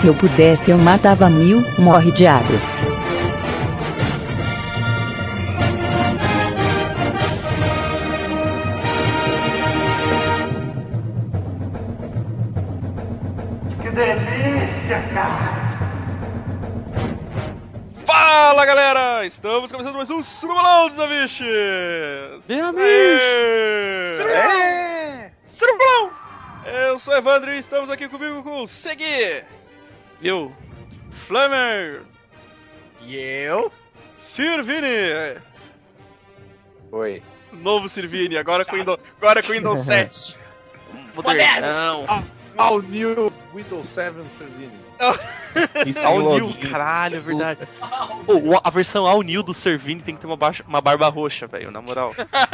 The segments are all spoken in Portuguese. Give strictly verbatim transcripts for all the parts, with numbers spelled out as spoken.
Se eu pudesse eu matava mil, morre diabo. Que delícia, cara! Fala, galera! Estamos começando mais um Surubão dos Amiches! Meu amigo! É! Surubão! Eu sou o Evandro e estamos aqui comigo com o Segui! Eu! Flamer! E eu? Sirvini! Oi. Novo Sirvini, agora com Windows, agora com Windows sete. Modernão! All new Windows sete Servini. All New, caralho, é verdade. Pô, a versão All New do Servini tem que ter uma, ba- uma barba roxa, velho, na moral.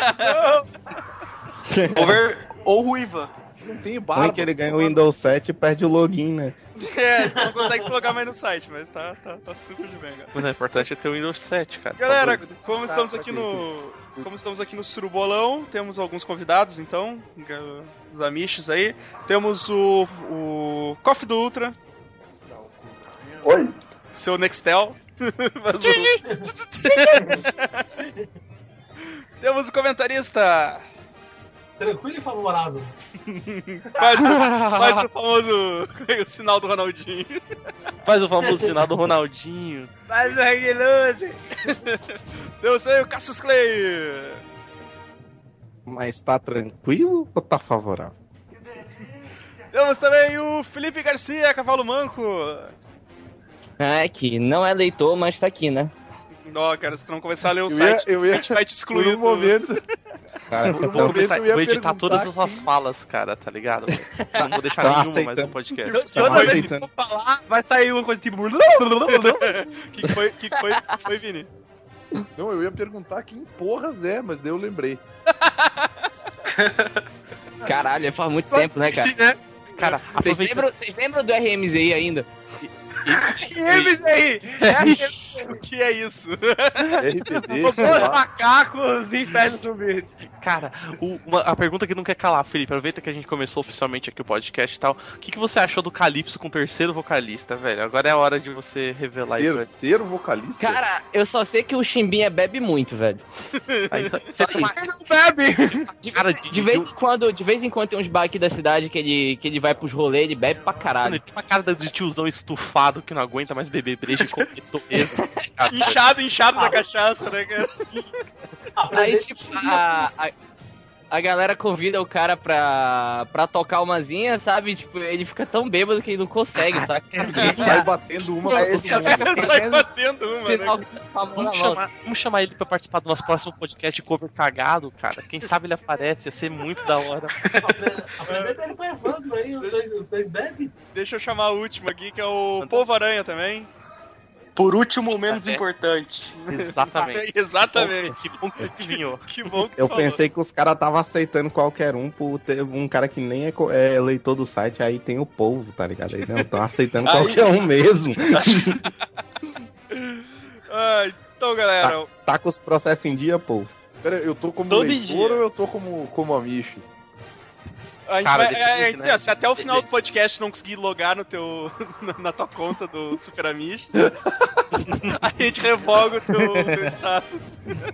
Over ou ruiva. Não tem Ruim barba. que ele ganha o Windows sete e perde o login, né? É, você não consegue se logar mais no site, mas tá, tá, tá super de bem, cara. Mas o importante é ter o Windows sete, cara. Galera, Tá doido. como estamos aqui no. Como estamos aqui no Surubolão, temos alguns convidados, então, os amiches aí. Temos o. o Coffee do Ultra. Oi? Seu Nextel. Mas o... Temos o comentarista. Tranquilo e favorável. Faz, faz o famoso. O sinal do Ronaldinho. Faz o famoso sinal do Ronaldinho. Faz o Reguilose. Temos aí o Cassius Clay. Mas tá tranquilo ou tá favorável? Temos também o Felipe Garcia, Cavalo Manco. É, que não é leitor, mas tá aqui, né? Não, cara, se tu não começar a ler o Eu site, ia- eu ia- a gente vai te excluir. Por um do- momento. Cara, Por um então, Vou, começar, eu ia vou editar perguntar todas as suas quem- falas, cara, tá ligado? Não vou deixar Tá nenhuma mais aceitando. no podcast. Tá Toda vez que aceitando. eu for falar, vai sair uma coisa tipo. que, que foi, que foi, que foi, Vini? Não, eu ia perguntar quem porras é, mas daí eu lembrei. Caralho, faz muito tempo, né, cara? Sim, né? Cara, Vocês aproveita... lembram, vocês lembram do R M Z I ainda? Games aí! O que é isso? R P D, Os sei lá. macacos e inferno zumbi. Cara, o- uma- a pergunta que não quer calar, Felipe, aproveita que a gente começou oficialmente aqui o podcast e tal. O que, que você achou do Calypso com o terceiro vocalista, velho? Agora é a hora de você revelar isso, velho. Terceiro vocalista? Cara, eu só sei que o Chimbinha bebe muito, velho. Aí, só- Só você tem- isso. Não bebe! De, Cara, de- de vez em quando, de vez em quando tem uns bar aqui da cidade que ele, que ele vai pros rolês, ele bebe pra Mano, caralho. ele tem uma cara de tiozão estufado que não aguenta mais beber breja e começou mesmo. Inchado, inchado da cachaça, né, cara? Aí, tipo, a, a, a galera convida o cara pra, pra tocar umazinha, sabe? Tipo, ele fica tão bêbado que ele não consegue, sabe? Ele sai batendo uma pra todo Esse mundo. Já sai batendo uma, Sinal né? que tá com a mão na Vamos mão. chamar, vamos chamar ele pra participar do nosso próximo podcast de cover cagado, cara. Quem sabe ele aparece, ia ser muito da hora. Apresenta ele pro Evandro aí, os dois, os dois bebem. Deixa eu chamar o último aqui, que é o Polvo Aranha também. Por último, menos É. importante. Exatamente. Exatamente. Que bom que ele vinhou. Que bom que tu eu falou. pensei que os caras estavam aceitando qualquer um por ter um cara que nem é, co- é leitor do site, aí tem o povo, tá ligado? Aí não, estão aceitando Aí- qualquer um mesmo. Ah, então, galera, Tá com os processos em dia, povo. Pera, eu tô como Todo leitor dia. ou eu tô como, como amiche? a gente Cara, vai, depende, é, é, assim, né? ó, se até o final do podcast não conseguir logar no teu, na- na tua conta do Super Amish, a gente revoga o teu, o teu status.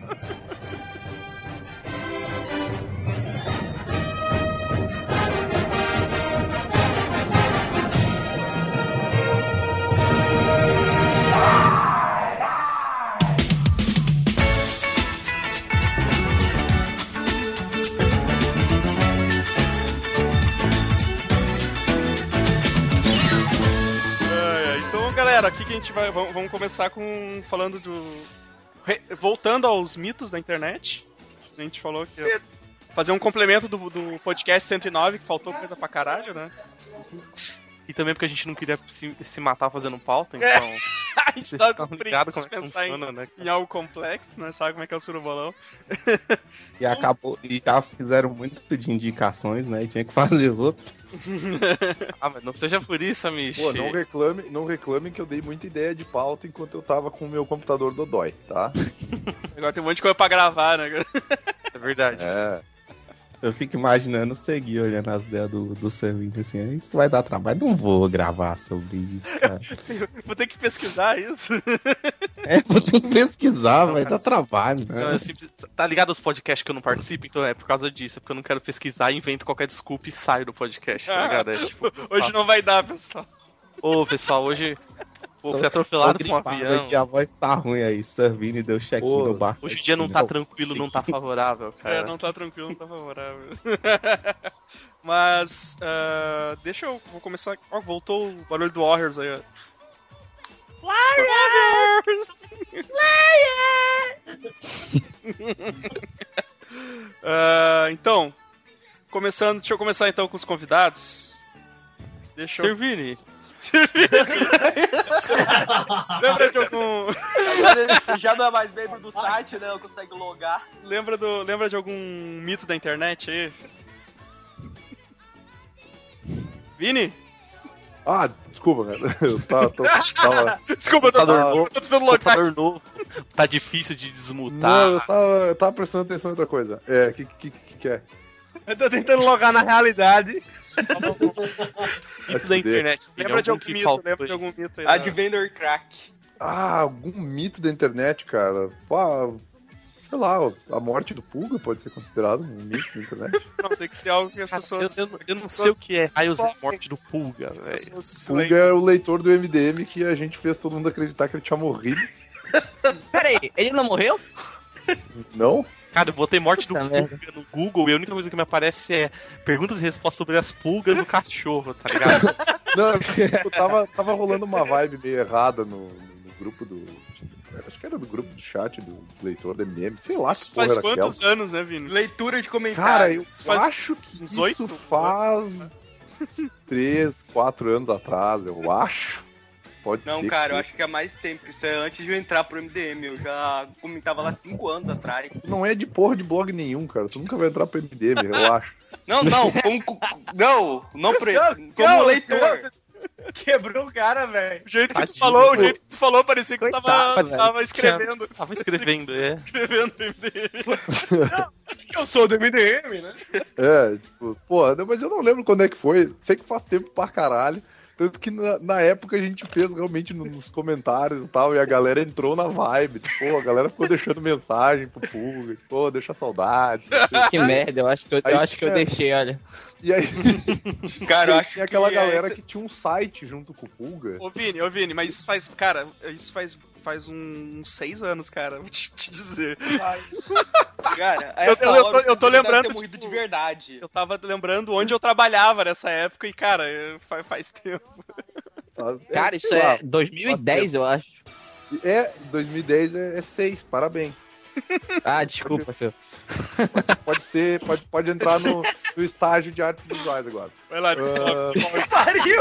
É, é, então, galera, aqui que a gente vai. Vamos, vamos começar com. Falando do. re- voltando aos mitos da internet. A gente falou que. ia fazer um complemento do, do podcast cento e nove, que faltou coisa pra caralho, né? E também porque a gente não queria se, se matar fazendo pauta, então. É. A gente Vocês tava com estão preguiça ligados de como é que pensar em, funciona, né? em algo complexo, né? Sabe como é que é o surubolão? E acabou, e já fizeram muito de indicações, né? E tinha que fazer outro. Ah, mas não seja por isso, amigo. Pô, não reclame, não reclame que eu dei muita ideia de pauta enquanto eu tava com o meu computador Dodói, tá? Agora tem um monte de coisa pra gravar, né? É verdade. É. Eu fico imaginando seguir olhando as ideias do, do Servini assim, isso vai dar trabalho, não vou gravar sobre isso, cara. Vou ter que pesquisar isso. É, vou ter que pesquisar, vai dar trabalho, né? Não, eu sempre- tá ligado aos podcasts que eu não participo? Então é por causa disso, é porque eu não quero pesquisar, invento qualquer desculpa e saio do podcast, tá ligado? É, tipo, Hoje não vai dar, pessoal. Ô, pessoal, hoje pô, fui atropelado por um avião. Aqui, a voz tá ruim aí, Servini deu check-in Pô, no bar. Hoje o dia não tá tranquilo, não tá favorável, É, cara. não tá tranquilo, não tá favorável. Mas, ah, deixa eu vou começar. Ó, voltou o barulho do Warriors aí, ó. Warriors! Ah, então, começando, deixa eu começar então com os convidados. Deixa eu... Servini. Lembra de algum. Agora ele já não é mais membro do site, né? Não consegue logar. Lembra, do... Lembra de algum mito da internet aí? Vini? Ah, desculpa, cara. Eu tava. tô- tava... Desculpa, eu tô, Computador eu novo. tô tentando logar. Computador novo. Tá difícil de desmutar. Não, eu tava, eu tava prestando atenção em outra coisa. É, o que, que, que, que é? Eu tô tentando logar na realidade. Mito da internet. Vini, Lembra de algum algum que mito? faltou Lembra aí? de algum mito aí? da- Advendor Crack. Ah, algum mito da internet, cara. Pá, sei lá, a morte do Pulga pode ser considerado um mito da internet. Não, tem que ser algo que as Cara, eu, pessoas. eu- eu não sei o que é raios e morte do Pulga, as velho. pessoas Pulga lembram. é o leitor do M D M que a gente fez todo mundo acreditar que ele tinha morrido. Pera aí, ele não morreu? Não? Cara, eu botei morte do Puta Pulga merda. no Google e a única coisa que me aparece é perguntas e respostas sobre as pulgas do cachorro, tá ligado? Não, tipo, tava, tava rolando uma vibe meio errada no, no grupo do. Acho que era do grupo do chat do leitor do M D M. Sei lá Isso que porra faz era aquela. quantos anos, né, Vini? Leitura de Cara, comentários. eu Isso faz acho que uns isso oito, faz três, quatro anos atrás, eu acho. Pode Não, ser. cara, que eu acho que é mais tempo. Isso é antes de eu entrar pro M D M. Eu já comentava lá cinco anos atrás. Não é de porra de blog nenhum, cara. Tu nunca vai entrar pro M D M, eu acho. Não, não, como. Não, não pro Não, como não, leitor. Quebrou o cara, velho. O jeito que tu Tadinho, falou, o pô. jeito que tu falou, parecia que tu tava, Coitado, tu tava velho. escrevendo. Tava escrevendo, é. Escrevendo M D M. Eu sou do M D M, né? É, tipo, porra, não, mas eu não lembro quando é que foi. Sei que faz tempo pra caralho. Tanto que na, na época a gente fez realmente no- nos comentários e tal, e a galera entrou na vibe. Tipo, pô, a galera ficou deixando mensagem pro público, tipo, pô, deixa saudade. não sei. Que merda, eu acho que eu, Aí eu, acho que eu tinha- deixei, olha. E aí, Cara, eu aí acho tinha aquela que galera essa- que tinha um site junto com o Pulga. Ô Vini, ô Vini, mas isso faz, cara, isso faz, faz uns seis anos, cara, vou te, te dizer. Cara, a Eu- essa eu- eu hora tô- o eu tô Pulga deve lembrando, ter morrido tipo, de verdade. Eu tava lembrando onde eu trabalhava nessa época e, cara, faz, faz tempo. É, Cara, isso sei lá, é dois mil e dez, eu acho. É, dois mil e dez é, é seis, parabéns. Ah, desculpa, seu. Pode ser, pode, pode entrar no, no estágio de artes visuais agora. Vai lá, desenvolve, Ah. desenvolve. Pariu!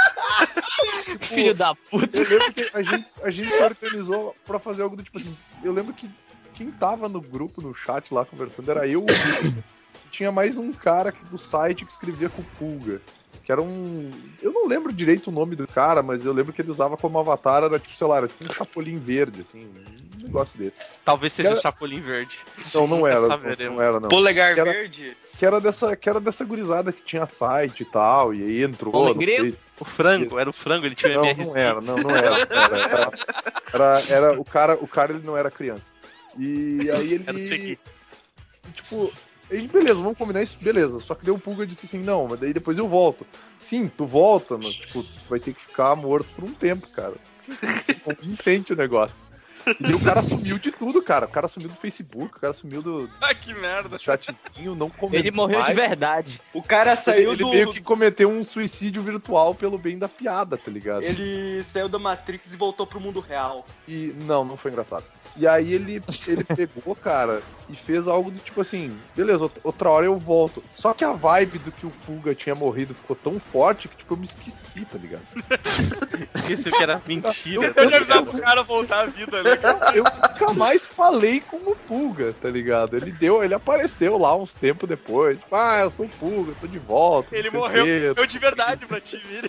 Filho da puta. Eu lembro que a gente, a gente se organizou pra fazer algo do tipo assim. Eu lembro que quem tava no grupo, no chat lá conversando, era eu, o Vitor. Tinha mais um cara do site que escrevia com o Pulga. Que era um. Eu não lembro direito o nome do cara, mas eu lembro que ele usava como avatar, era tipo, sei lá, era tipo um chapolim verde, assim, um negócio desse. Talvez seja Era- Chapolin Verde. Não, não era. Nunca Não, saberemos. não era, não. Polegar Que era- verde? Que era dessa, que era dessa gurizada que tinha site e tal, e aí entrou. Homem não grego? sei. O frango, era o frango, ele tinha Não, M R C. não era, não, não era. Era, era, era, era- o, cara, o cara ele não era criança. E aí ele. Era o seguinte. Tipo, a gente, beleza, vamos combinar isso, beleza. Só que daí o Pulga disse assim, não, mas daí depois eu volto. Sim, tu volta, mas tipo, tu vai ter que ficar morto por um tempo, cara. É convincente o negócio. E daí o cara sumiu de tudo, cara. O cara sumiu do Facebook, o cara sumiu do, Ah, que merda. do chatzinho, não comentou Ele morreu mais. de verdade. O cara saiu Ele do. meio que cometeu um suicídio virtual pelo bem da piada, tá ligado? Ele saiu da Matrix e voltou pro mundo real. E não, não foi engraçado. E aí ele, ele pegou, cara, e fez algo do tipo assim, beleza, outra- outra hora eu volto. Só que a vibe do que o Pulga tinha morrido ficou tão forte que, tipo, eu me esqueci, tá ligado? Esqueci que era mentira. Esqueceu de avisar pro cara voltar à vida, né? Eu nunca mais falei com o Pulga, tá ligado? Ele deu, ele apareceu lá uns tempos depois, tipo, ah, eu sou o Pulga, tô de volta. Ele não sei o morreu, quê. morreu de verdade pra ti, Vini.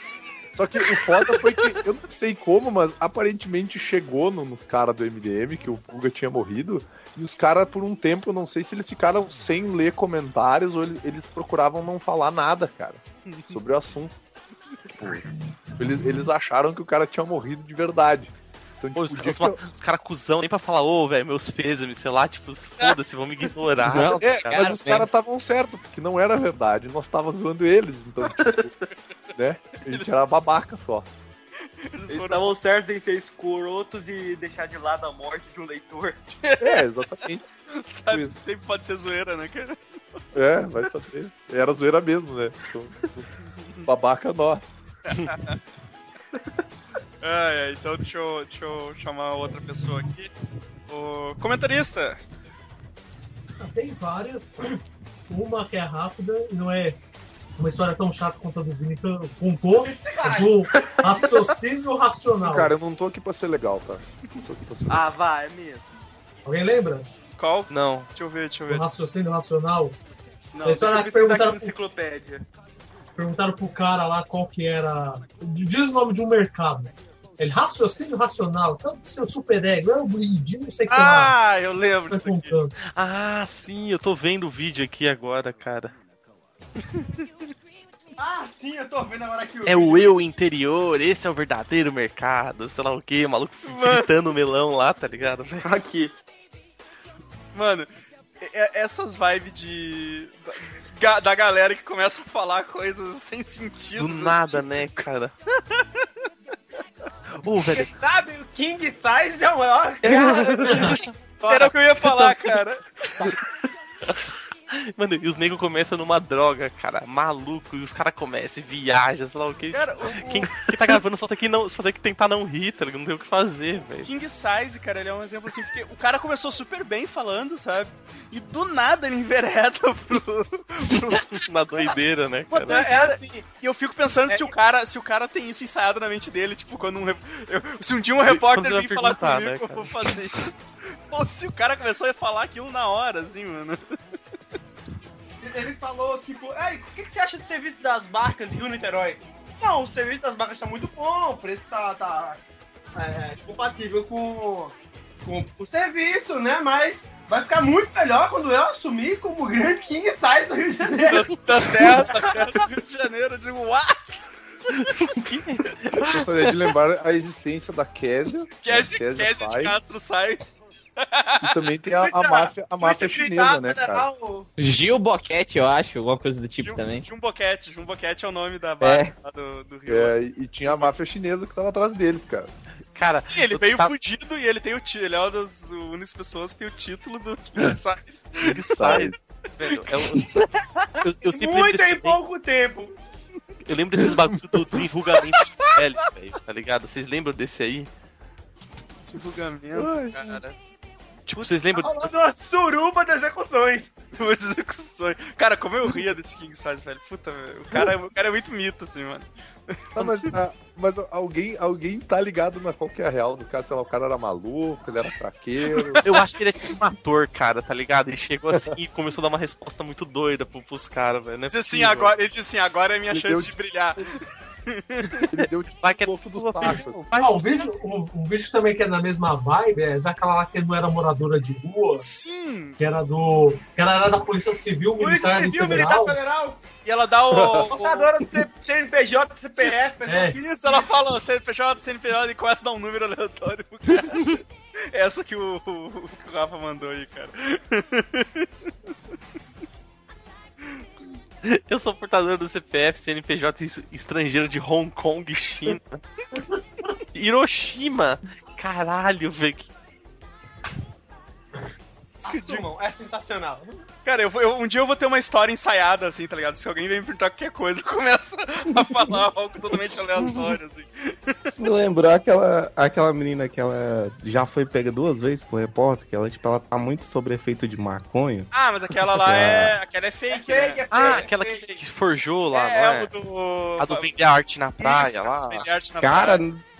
Só que o foda foi que, eu não sei como, mas aparentemente chegou no, nos caras do M D M que o Pulga tinha morrido, e os caras, por um tempo, não sei se eles ficaram sem ler comentários ou eles, eles procuravam não falar nada, cara, sobre o assunto. Tipo, eles, eles acharam que o cara tinha morrido de verdade. Então, Pô, tipo, os, que eu... os caras cuzão nem pra falar, ô, velho, meus pêsames, sei lá, tipo, foda-se, vão me ignorar. Não, é, cara. mas os caras estavam certos, porque não era verdade, nós tava zoando eles, então, tipo, né? A gente era babaca só. Eles estavam certos em ser escrotos e deixar de lado a morte de um leitor. É, exatamente. Sabe, sempre pode ser zoeira, né, cara? É, vai saber. Era zoeira mesmo, né? Então, babaca nós. Ah, é, então deixa eu, deixa eu chamar outra pessoa aqui. O comentarista. Tem várias. Uma que é rápida e não é uma história tão chata quanto a do Vini que contou. É do raciocínio racional. Cara, eu não tô aqui pra ser legal, tá? Não tô aqui pra ser legal. Ah, vai, é mesmo. Alguém lembra? Qual? Não. Deixa eu ver, deixa eu Do ver. raciocínio racional. Não, A deixa história eu que ver se tá aqui perguntaram na pro- enciclopédia. Perguntaram pro cara lá qual que era. Diz o nome de um mercado. Ele, raciocínio racional, tanto seu super ego, eu greed, não sei o que lá. Ah, eu lembro Vai disso aqui. contando. Ah, sim, eu tô vendo o vídeo aqui agora, cara. Ah, sim, eu tô vendo agora aqui o É o eu interior, esse é o verdadeiro mercado, sei lá o que, o maluco gritando o melão lá, tá ligado? Aqui. Mano, é- essas vibes de. Da, da galera que começa a falar coisas sem sentido. Do nada, né, cara? Ô, velho, Você sabe, o King Size é o maior cara. Era o que eu ia falar, cara. mano, e os negros começam numa droga, cara, maluco, e os caras começam e viajam, sei lá o que. Cara, o, Quem, quem tá gravando só tem que, não, só tem que tentar não rir, tá ligado? Não tem o que fazer, o velho. King Size, cara, ele é um exemplo assim, porque o cara começou super bem falando, sabe? E do nada ele envereda pro. pro... Na doideira, né, Pô, cara? é assim. E eu fico pensando se o cara se o cara tem isso ensaiado na mente dele, tipo, quando um. rep- eu- se um dia um repórter Quando vir você falar vai comigo, perguntar, né, eu vou fazer isso. Pô, se o cara começou a falar aquilo na hora, assim, mano. Ele falou, tipo, ei, o que, que você acha do serviço das barcas em Rio Niterói? Não, o serviço das barcas tá muito bom, o preço tá, tá é, compatível com, com o serviço, né? Mas vai ficar muito melhor quando eu assumir como grande King Size do Rio de Janeiro. Das, das terras, das terras do Rio de Janeiro, eu digo, what? Eu gostaria de lembrar a existência da Késia. Cassie, né? Késia Cassie de Sai, Castro Sainz. e também tem a, a máfia, a máfia chinesa, né, cara? Gil Boquete, eu acho, alguma coisa do tipo Jum, também. Jumboquete, Jumboquete é o nome da barca lá do, do Rio. É, e e tinha a máfia chinesa que tava atrás deles, cara. Cara, Sim, ele eu veio tava- fudido e ele tem o título. Ele é uma das únicas pessoas que tem o título do King Size. Ele sai, velho. É o- eu, eu sempre lembro Muito desse, em pouco tempo. eu lembro desses bagulho do desenrugamento de pele, velho, tá ligado? Vocês lembram desse aí? Divulgamento, cara. Tipo, vocês lembram desse Falando uma suruba das execuções. Execuções. Cara, como eu ria desse King Size, velho. Puta, velho. O cara, o cara é muito mito, assim, mano. Não, mas ah, mas alguém, alguém tá ligado na qual que é a real do cara? Sei lá, o cara era maluco, ele era fraqueiro. Eu acho que ele é tipo um ator, cara, tá ligado? Ele chegou assim e começou a dar uma resposta muito doida pro, pros caras, velho. Não é Ele disse assim, possível. agora, ele disse assim, agora é minha Ele chance deu- de brilhar. Ele deu tipo Vai que é o dos tudo tachos. Ah, um vídeo, um, um vídeo também que é na mesma vibe, é daquela lá que não era moradora de rua, Sim! que era do. que ela era da Polícia Civil Polícia Militar do Civil Militar Federal. Federal. E ela dá o... o Portadora do C- CNPJ, C P F. É. isso, ela fala C N P J, C N P J e começa a dar um número aleatório pro cara. Essa que o, o, que o Rafa mandou aí, cara. Eu sou portador do C P F, C N P J es- estrangeiro de Hong Kong, China. Hiroshima! Caralho, velho. que- Assumam, é sensacional. Cara, eu, vou- eu- um dia eu vou ter uma história ensaiada, assim, tá ligado? Se alguém vem me perguntar qualquer coisa, eu começo a falar algo totalmente aleatório, assim. Isso me lembrou aquela, aquela menina que ela já foi pega duas vezes por repórter, que ela, tipo, ela tá muito sobre efeito de maconha. Ah, mas aquela lá é... aquela é fake, É fake, né? é Ah, fake, aquela fake. que, que forjou lá, é, não é? o do... A do vender arte na praia Isso, lá. vender arte na Cara, praia.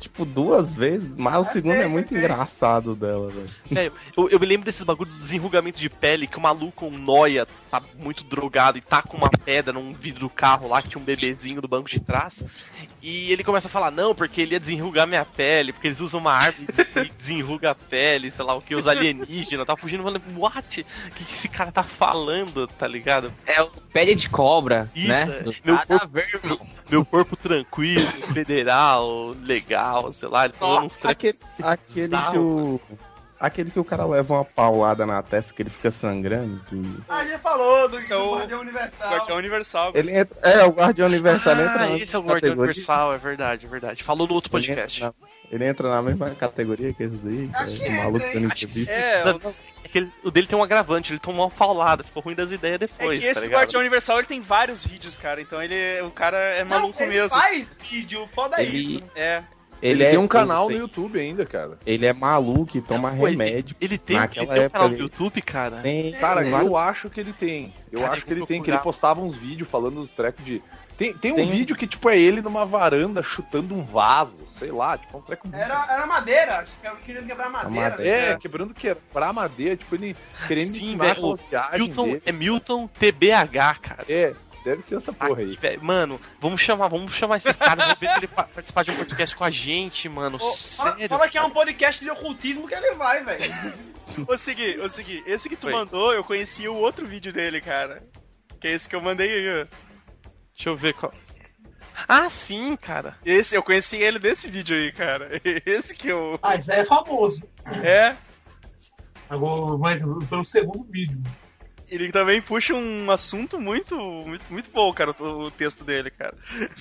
tipo, duas vezes, mas o segundo é muito engraçado dela, velho. Sério, eu, eu me lembro desses bagulhos do desenrugamento de pele, que o maluco, um noia, tá muito drogado e tá com uma pedra num vidro do carro lá, que tinha um bebezinho do banco de trás, e ele começa a falar, não, porque ele ia desenrugar minha pele, porque eles usam uma árvore e desenruga a pele, sei lá o que, os alienígenas, tá fugindo, falando, what? O que esse cara tá falando, tá ligado? É o pele de cobra, Isso, né? é. Do Meu nada corpo- a ver, irmão. Meu corpo tranquilo, federal, legal, sei lá, ele falando uns Aquele, trechos aquele que bizarros. o. Aquele que o cara leva uma paulada na testa que ele fica sangrando. Que... A gente falou do, Esse é do o Guardião Universal. Guardião Universal. Ele entra, é, o Guardião Universal Ah, entra na esse é o mesma Guardião categoria. Universal, é verdade, é verdade. Falou no outro Ele podcast. entra, na, ele entra na mesma categoria que esse daí, que Acho é que o maluco entra, dando hein? entrevista. É, Não, o- é que ele- o dele tem um agravante, ele tomou uma paulada, ficou ruim das ideias é depois, que tá esse ligado? Guardião Universal ele tem vários vídeos, cara. Então ele, o cara é maluco Não, ele mesmo. faz vídeo, foda Ele- isso. É. Ele, é, tem um canal eu sei, no YouTube ainda, cara. Ele é maluco e toma Pô, ele- remédio. Ele tem, ele Naquela tem um época canal no ele- YouTube, cara. Tem, Cara, tem eu vários- acho que ele tem. Eu Cara, acho eu que ele vou tem, que ele procurar. postava uns vídeos falando dos trecos de. Tem, tem um Tem. vídeo que, tipo, é ele numa varanda chutando um vaso, sei lá, tipo, um treco. Era, era madeira, acho que eu queria quebrar madeira. madeira. É, quebrando quebrar madeira, tipo, ele querendo Sim, ensinar velho, aquelas viagens Milton, dele. é Milton T B H, cara. É, deve ser essa porra Aqui, aí. velho. Mano, vamos chamar, vamos chamar esses caras, vamos ver se ele pa- participar de um podcast com a gente, mano. Ô, fala, Sério. fala que é um podcast de ocultismo que ele vai, velho. Ô, Segui, ô, Segui, esse que tu Oi. mandou, eu conheci o outro vídeo dele, cara. Que é esse que eu mandei aí, ó. Deixa eu ver qual. Ah, sim, cara. Esse, eu conheci ele desse vídeo aí, cara. Esse que eu... Ah, isso aí é famoso. É, Agora, mas pelo segundo vídeo. ele também puxa um assunto muito, muito, muito bom, cara, o, o texto dele, cara.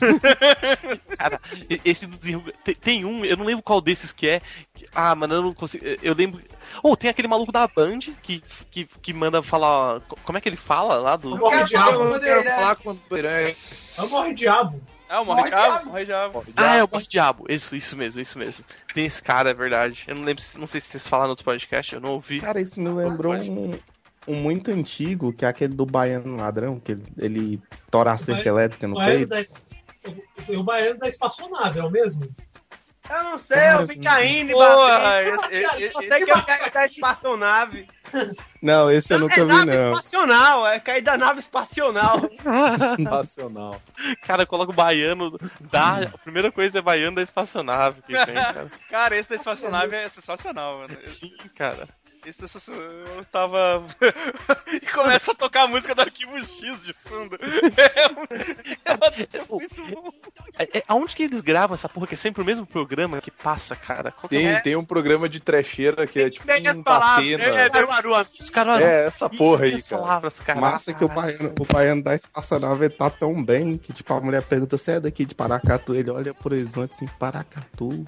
Cara, e- esse do desenruga... tem, tem um, eu não lembro qual desses que é. que- Ah, mano, eu não consigo. Eu eu lembro. Ou oh, tem aquele maluco da Band que, que, que manda falar. co- Como é que ele fala lá do. Morre quero diabo. falar- Eu quero falar com o Duran. Eu morre diabo. Ah, o Morre Morre Diabo? Diabo. Morre Diabo. Ah, é o Morre Diabo. Isso, isso mesmo, isso mesmo. Tem esse cara, é verdade. Eu não lembro, se- não sei se vocês falaram no outro podcast, eu não ouvi. Cara, isso me lembrou um, um muito antigo, que é aquele do Baiano Ladrão, que ele, ele tora a cerca elétrica no O baiano peito. da, es- o- o baiano da espaçonave, é o mesmo? Eu não sei, Cara, eu fico caindo e Porra, batendo. esse, esse, esse, Consegue esse é o- cair da espaçonave. Não, esse eu Não, nunca é vi, nave não. espacional, é cair da nave espacional. Sensacional. Cara, coloca o baiano da. A primeira coisa é baiano da espaçonave que tem, cara. Cara, esse da espaçonave é sensacional, mano. Esse, Sim, cara. esse da sensacional, eu tava... e começa a tocar a música do Arquivo X de fundo. É, é muito bom. É, é- aonde que eles gravam essa porra? Que é sempre o mesmo programa que passa, cara? Qual que é? Tem, tem um programa de trecheira que é tipo Tem as um palavras, Datena. é, É, Caruaru. Os caras. essa porra aí, as cara. palavras, cara. Massa que o baiano, o baiano da espaçonave ele tá tão bem que, tipo, a mulher pergunta, você é daqui de Paracatu? Ele olha pro horizonte assim, Paracatu?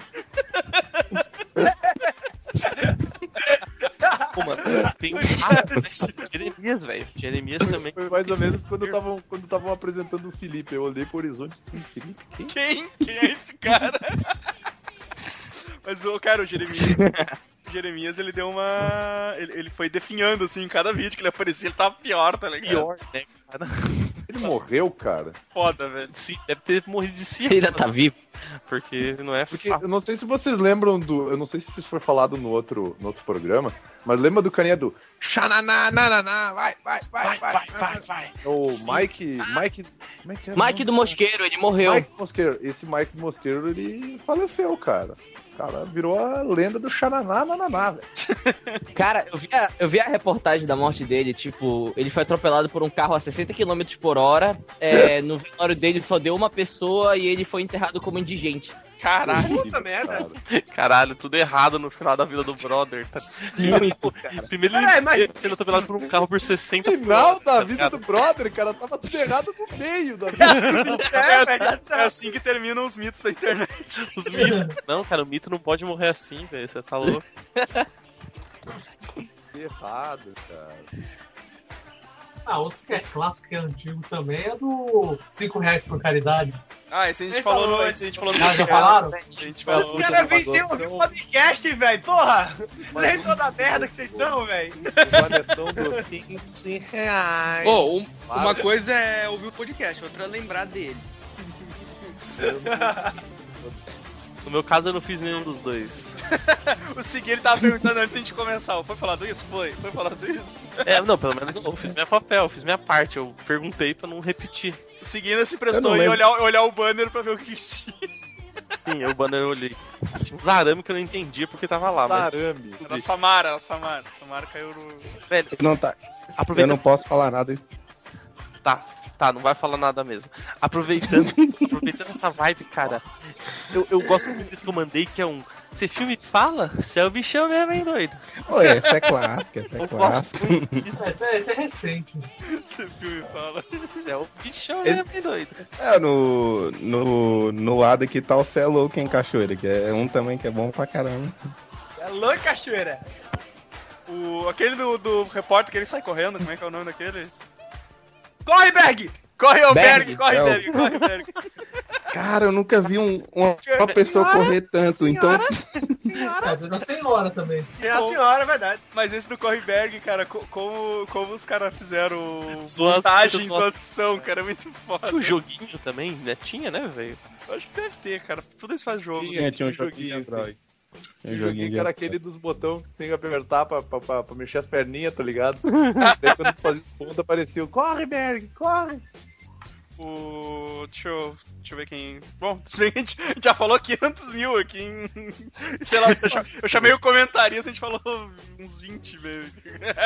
Pô, mano, tem um cara, né? Jeremias, velho. Jeremias também. Foi mais ou menos quando estavam quando estavam apresentando o Felipe. Eu olhei pro horizonte e disse, Felipe, quem? Quem? Quem é esse cara? Mas, o cara, o Jeremias... o Jeremias, ele deu uma... Ele, ele foi definhando, assim, em cada vídeo que ele aparecia, ele tava pior, tá ligado? Pior, né, cara? Ele morreu, cara. Foda, velho. Sim, deve ter morrido de si. Ele ainda tá vivo. Porque não é Porque fácil. eu não sei se vocês lembram do. Eu não sei se isso foi falado no outro, no outro programa, mas lembra do carinha do Xananá, nananá, vai, vai, vai, vai, vai, vai, vai. O Sim. Mike. Mike. Como é que é o Mike nome? do Mosqueiro, ele morreu. Mike Mosqueiro. Esse Mike Mosqueiro, ele faleceu, cara. O cara virou a lenda do Xananá, nananá, velho. Cara, eu vi, a, eu vi a reportagem da morte dele, tipo, ele foi atropelado por um carro a sessenta quilômetros por hora, é, no velório dele só deu uma pessoa e ele foi enterrado como indigente. Caralho, Puta merda. caralho, tudo errado no final da vida do brother. Tá? Muito, cara. Primeiro Peraí, ele mas- sendo atropelado por um carro por sessenta Final por da hora, vida tá do brother, cara, tava tudo errado no meio da vida. É, É, assim, velho, é assim que terminam os mitos da internet. Os mitos. Não, cara, o mito não pode morrer assim, velho. Você tá louco. Errado, cara. Ah, outro que é clássico, que é antigo também, é do cinco reais por caridade. Ah, esse a gente Ele falou falou, no, antes, a gente falou no Ah, já podcast. falaram? A gente Os falou. caras venciam o podcast, velho. Porra! Nem toda a merda que vocês são, velho. Variação do quinze reais. Ô, um- uma Para. coisa é ouvir o podcast, outra é lembrar dele. No meu caso, eu não fiz nenhum dos dois. O Segui, ele tava perguntando antes de a gente começar. Foi falado isso? Foi. Foi falado isso? É, não, pelo menos eu fiz meu papel, fiz minha parte. Eu perguntei pra não repetir. O Segui ainda se prestou em olhar, olhar o banner pra ver o que tinha. Sim, o banner eu olhei. Tinha uns arame que eu não entendia porque tava lá. Mas... Arame. Era a Samara, era a Samara. A Samara caiu no... Velho, Não tá. aproveitando... Eu não posso falar nada. Tá, tá, não vai falar nada mesmo. Aproveitando, aproveitando essa vibe, cara, eu, eu gosto muito desse que eu mandei, que é um... Você filme fala? Você é o bichão mesmo, hein, doido? Pô, essa é clássica, essa é Eu clássica. gosto muito disso. Esse é, esse é recente. Esse filme fala. Você é o bichão Esse- mesmo, hein, doido? É, no, no, no lado aqui tá o Cê é Louco em Cachoeira, que é um também que é bom pra caramba. É louco, cachoeira. O, aquele do, do repórter que ele sai correndo, como é que é o nome daquele? Corre, Berg! Corre, ô Berg. Berg! Corre, É o- Berg! Corre, Berg! Cara, eu nunca vi um- uma, uma pessoa correr tanto, então... É, tem da senhora também. É a senhora, é verdade. Mas esse do Correberg, cara, co- como, como os caras fizeram Suas- montagem, suas- suação, cara, é muito foda. Tinha um joguinho também, né? Tinha, né, velho? Eu acho que deve ter, cara. Tudo isso faz jogo. Tinha, tinha um Tinha joguinho de joguinho, Android. Tinha O um joguinho que de era Android. aquele dos botões que tem que apertar pra, pra, pra, pra mexer as perninhas, tá ligado? Daí quando tu fazia os pontos aparecia o corre, Berg, corre! O. Deixa eu. Deixa eu ver quem. Bom, se bem que a gente, a gente já falou quinhentos mil aqui em. Sei lá, eu cha- eu chamei o comentarista, a gente falou uns vinte vezes.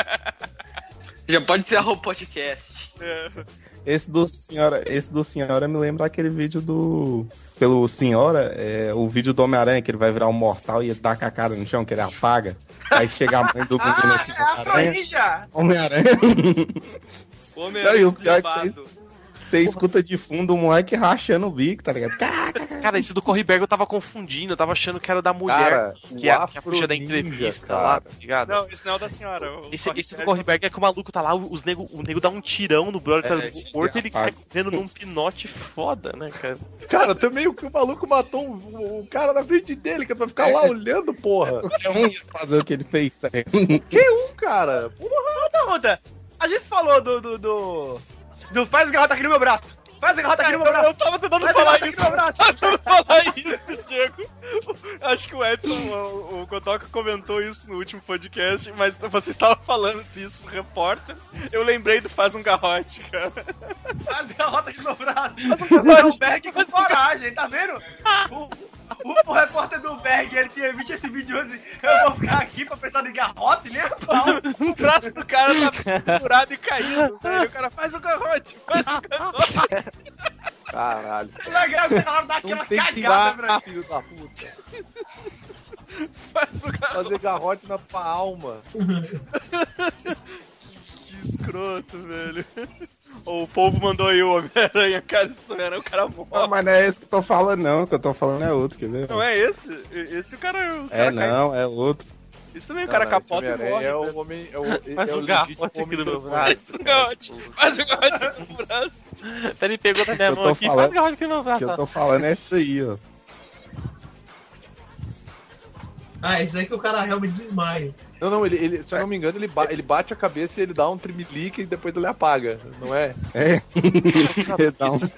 Já pode ser o podcast. É. Esse do Senhora, esse do Senhora me lembra aquele vídeo do... Pelo Senhora, é, o vídeo do Homem-Aranha, que ele vai virar um mortal e ele taca a cara no chão, que ele apaga. Aí chega a mãe do menino Ah, assim, é a Homem-Aranha. Forja! Homem-Aranha. Homem Não, e o pior é que desbado. Você escuta de fundo o moleque rachando o bico, tá ligado? Cara, esse do Correberg eu tava confundindo, eu tava achando que era da mulher, Cara, que é o a que é a puxa da Afro Ninja, entrevista cara. lá, tá ligado? Não, esse não é o da senhora. o Esse, Correberg esse do Correberg é que o maluco tá lá, os nego, o nego dá um tirão no brother, É, tá morto e ele apaga. sai correndo num pinote foda, né, cara? Cara, também o que o maluco matou o, o cara na frente dele, que é pra ficar lá olhando, porra. Qualquer um ia fazer o que ele fez, tá ligado? Que um, cara? Porra. Uma pergunta. A gente falou do... do... do... do faz garrota aqui no meu braço. Faz a garrota aqui no meu braço. Eu tava tentando Faz a falar garrota aqui isso. no meu braço. Eu tava tentando falar isso, Diego. Acho que o Edson, o, o Kotoka comentou isso no último podcast, mas você estava falando disso no repórter. Eu lembrei do Faz um Garrote, cara. Faz a garrota aqui no meu braço. O Berg com coragem, tá vendo? O, o, o repórter do Berg, ele tinha visto esse vídeo assim, eu vou ficar aqui pra pensar em garrote, nem a pau. O braço do cara tá furado e caindo. Aí o cara faz o garrote, faz o garrote. Caralho. Legal, o cara dá aquela Não tem que cagada, tirar, velho. filho da puta. Faz o garrote. Fazer garrote na tua alma. Que escroto, velho. O povo mandou aí o Homem-Aranha, cara, isso não era o cara morre. Não, mas não é esse que eu tô falando, não. O que eu tô falando é outro, quer ver? Não é esse? Esse o cara. O É, cara cai- não, é outro. Isso também, o Não, cara não, capota esse e Homem-Aranha morre. É velho. o homem. É o, Faz é um o garrote legítimo aqui homem no meu transformado. Faz o garrote, faz o garrote no braço. Ele pegou da minha Eu mão tô aqui, falando- faz garrote aqui no meu O que eu braço. tô falando é isso aí, ó. Ah, isso aí que o cara realmente desmaia. Não, não, ele, ele, se eu não me engano, ele, ba- ele bate a cabeça e ele dá um trimelique e depois ele apaga, não é? É. Dá um-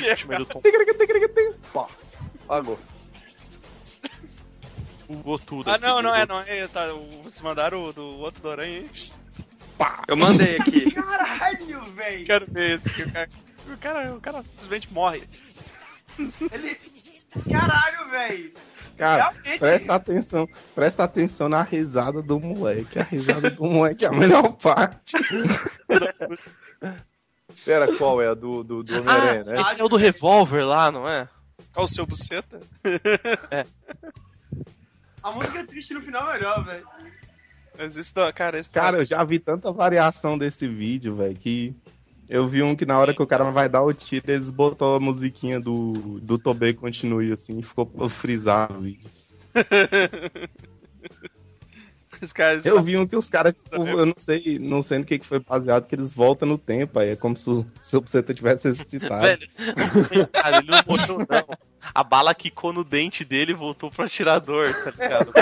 Pá, apagou. Bugou tudo. Ah, aqui, não, não é, bugou. não é. Tá, o- vocês mandaram o do outro do Aranha aí? Eu mandei aqui. Caralho, velho. Quero ver esse que o cara. O cara, o cara simplesmente morre. Ele... Caralho, velho. Cara, Realmente. presta atenção, presta atenção na risada do moleque. A risada do moleque é a melhor parte. Pera, qual é a do, do, do Homem-Aranha, né? Esse é o do revólver lá, não é? Olha o seu buceta. A música triste no final é melhor, velho. Mas esse da. Cara, esse Cara, eu já vi tanta variação desse vídeo, velho, que eu vi um que na hora que o cara vai dar o tiro, eles botou a musiquinha do, do Tobey Continue, assim, e ficou frisado o vídeo. Os caras. Eu vi um que os caras, tipo, eu não sei, não sei no que, que foi baseado, que eles voltam no tempo, aí é como se o seu buceta tivesse ressuscitado. Velho, cara, ele não morreu, não. A bala quicou no dente dele e voltou pro atirador, tá ligado?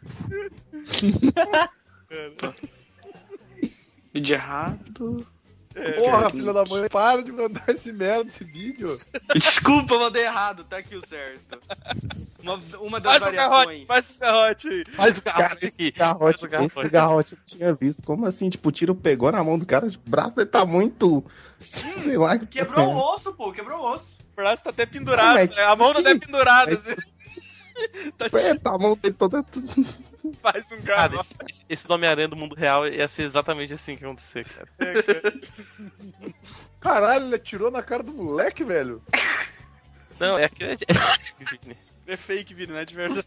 Vídeo errado. Porra, filha da mãe, para de mandar esse merda, esse vídeo. Desculpa, eu mandei errado, tá aqui o certo. Uma, uma das Faz o garrote, variações. faz o garrote aí. Faz o Cara, garrote esse aqui. garrote, Faz o garrote. esse garrote eu tinha visto. Como assim? Tipo, o tiro pegou na mão do cara, o braço dele tá muito. Sei lá. que- Quebrou o osso, pô, quebrou o osso. O braço tá até pendurado, Não, é né? A mão tá até tipo- pendurada. é assim. Tá Tipo, é, tá, a mão dele toda. Faz um Cara, garrote. esse, esse Homem-Aranha do mundo real ia ser exatamente assim que ia acontecer, cara. Caralho, ele atirou na cara do moleque, velho. Não, é aquele. É fake, Vini, não é de verdade.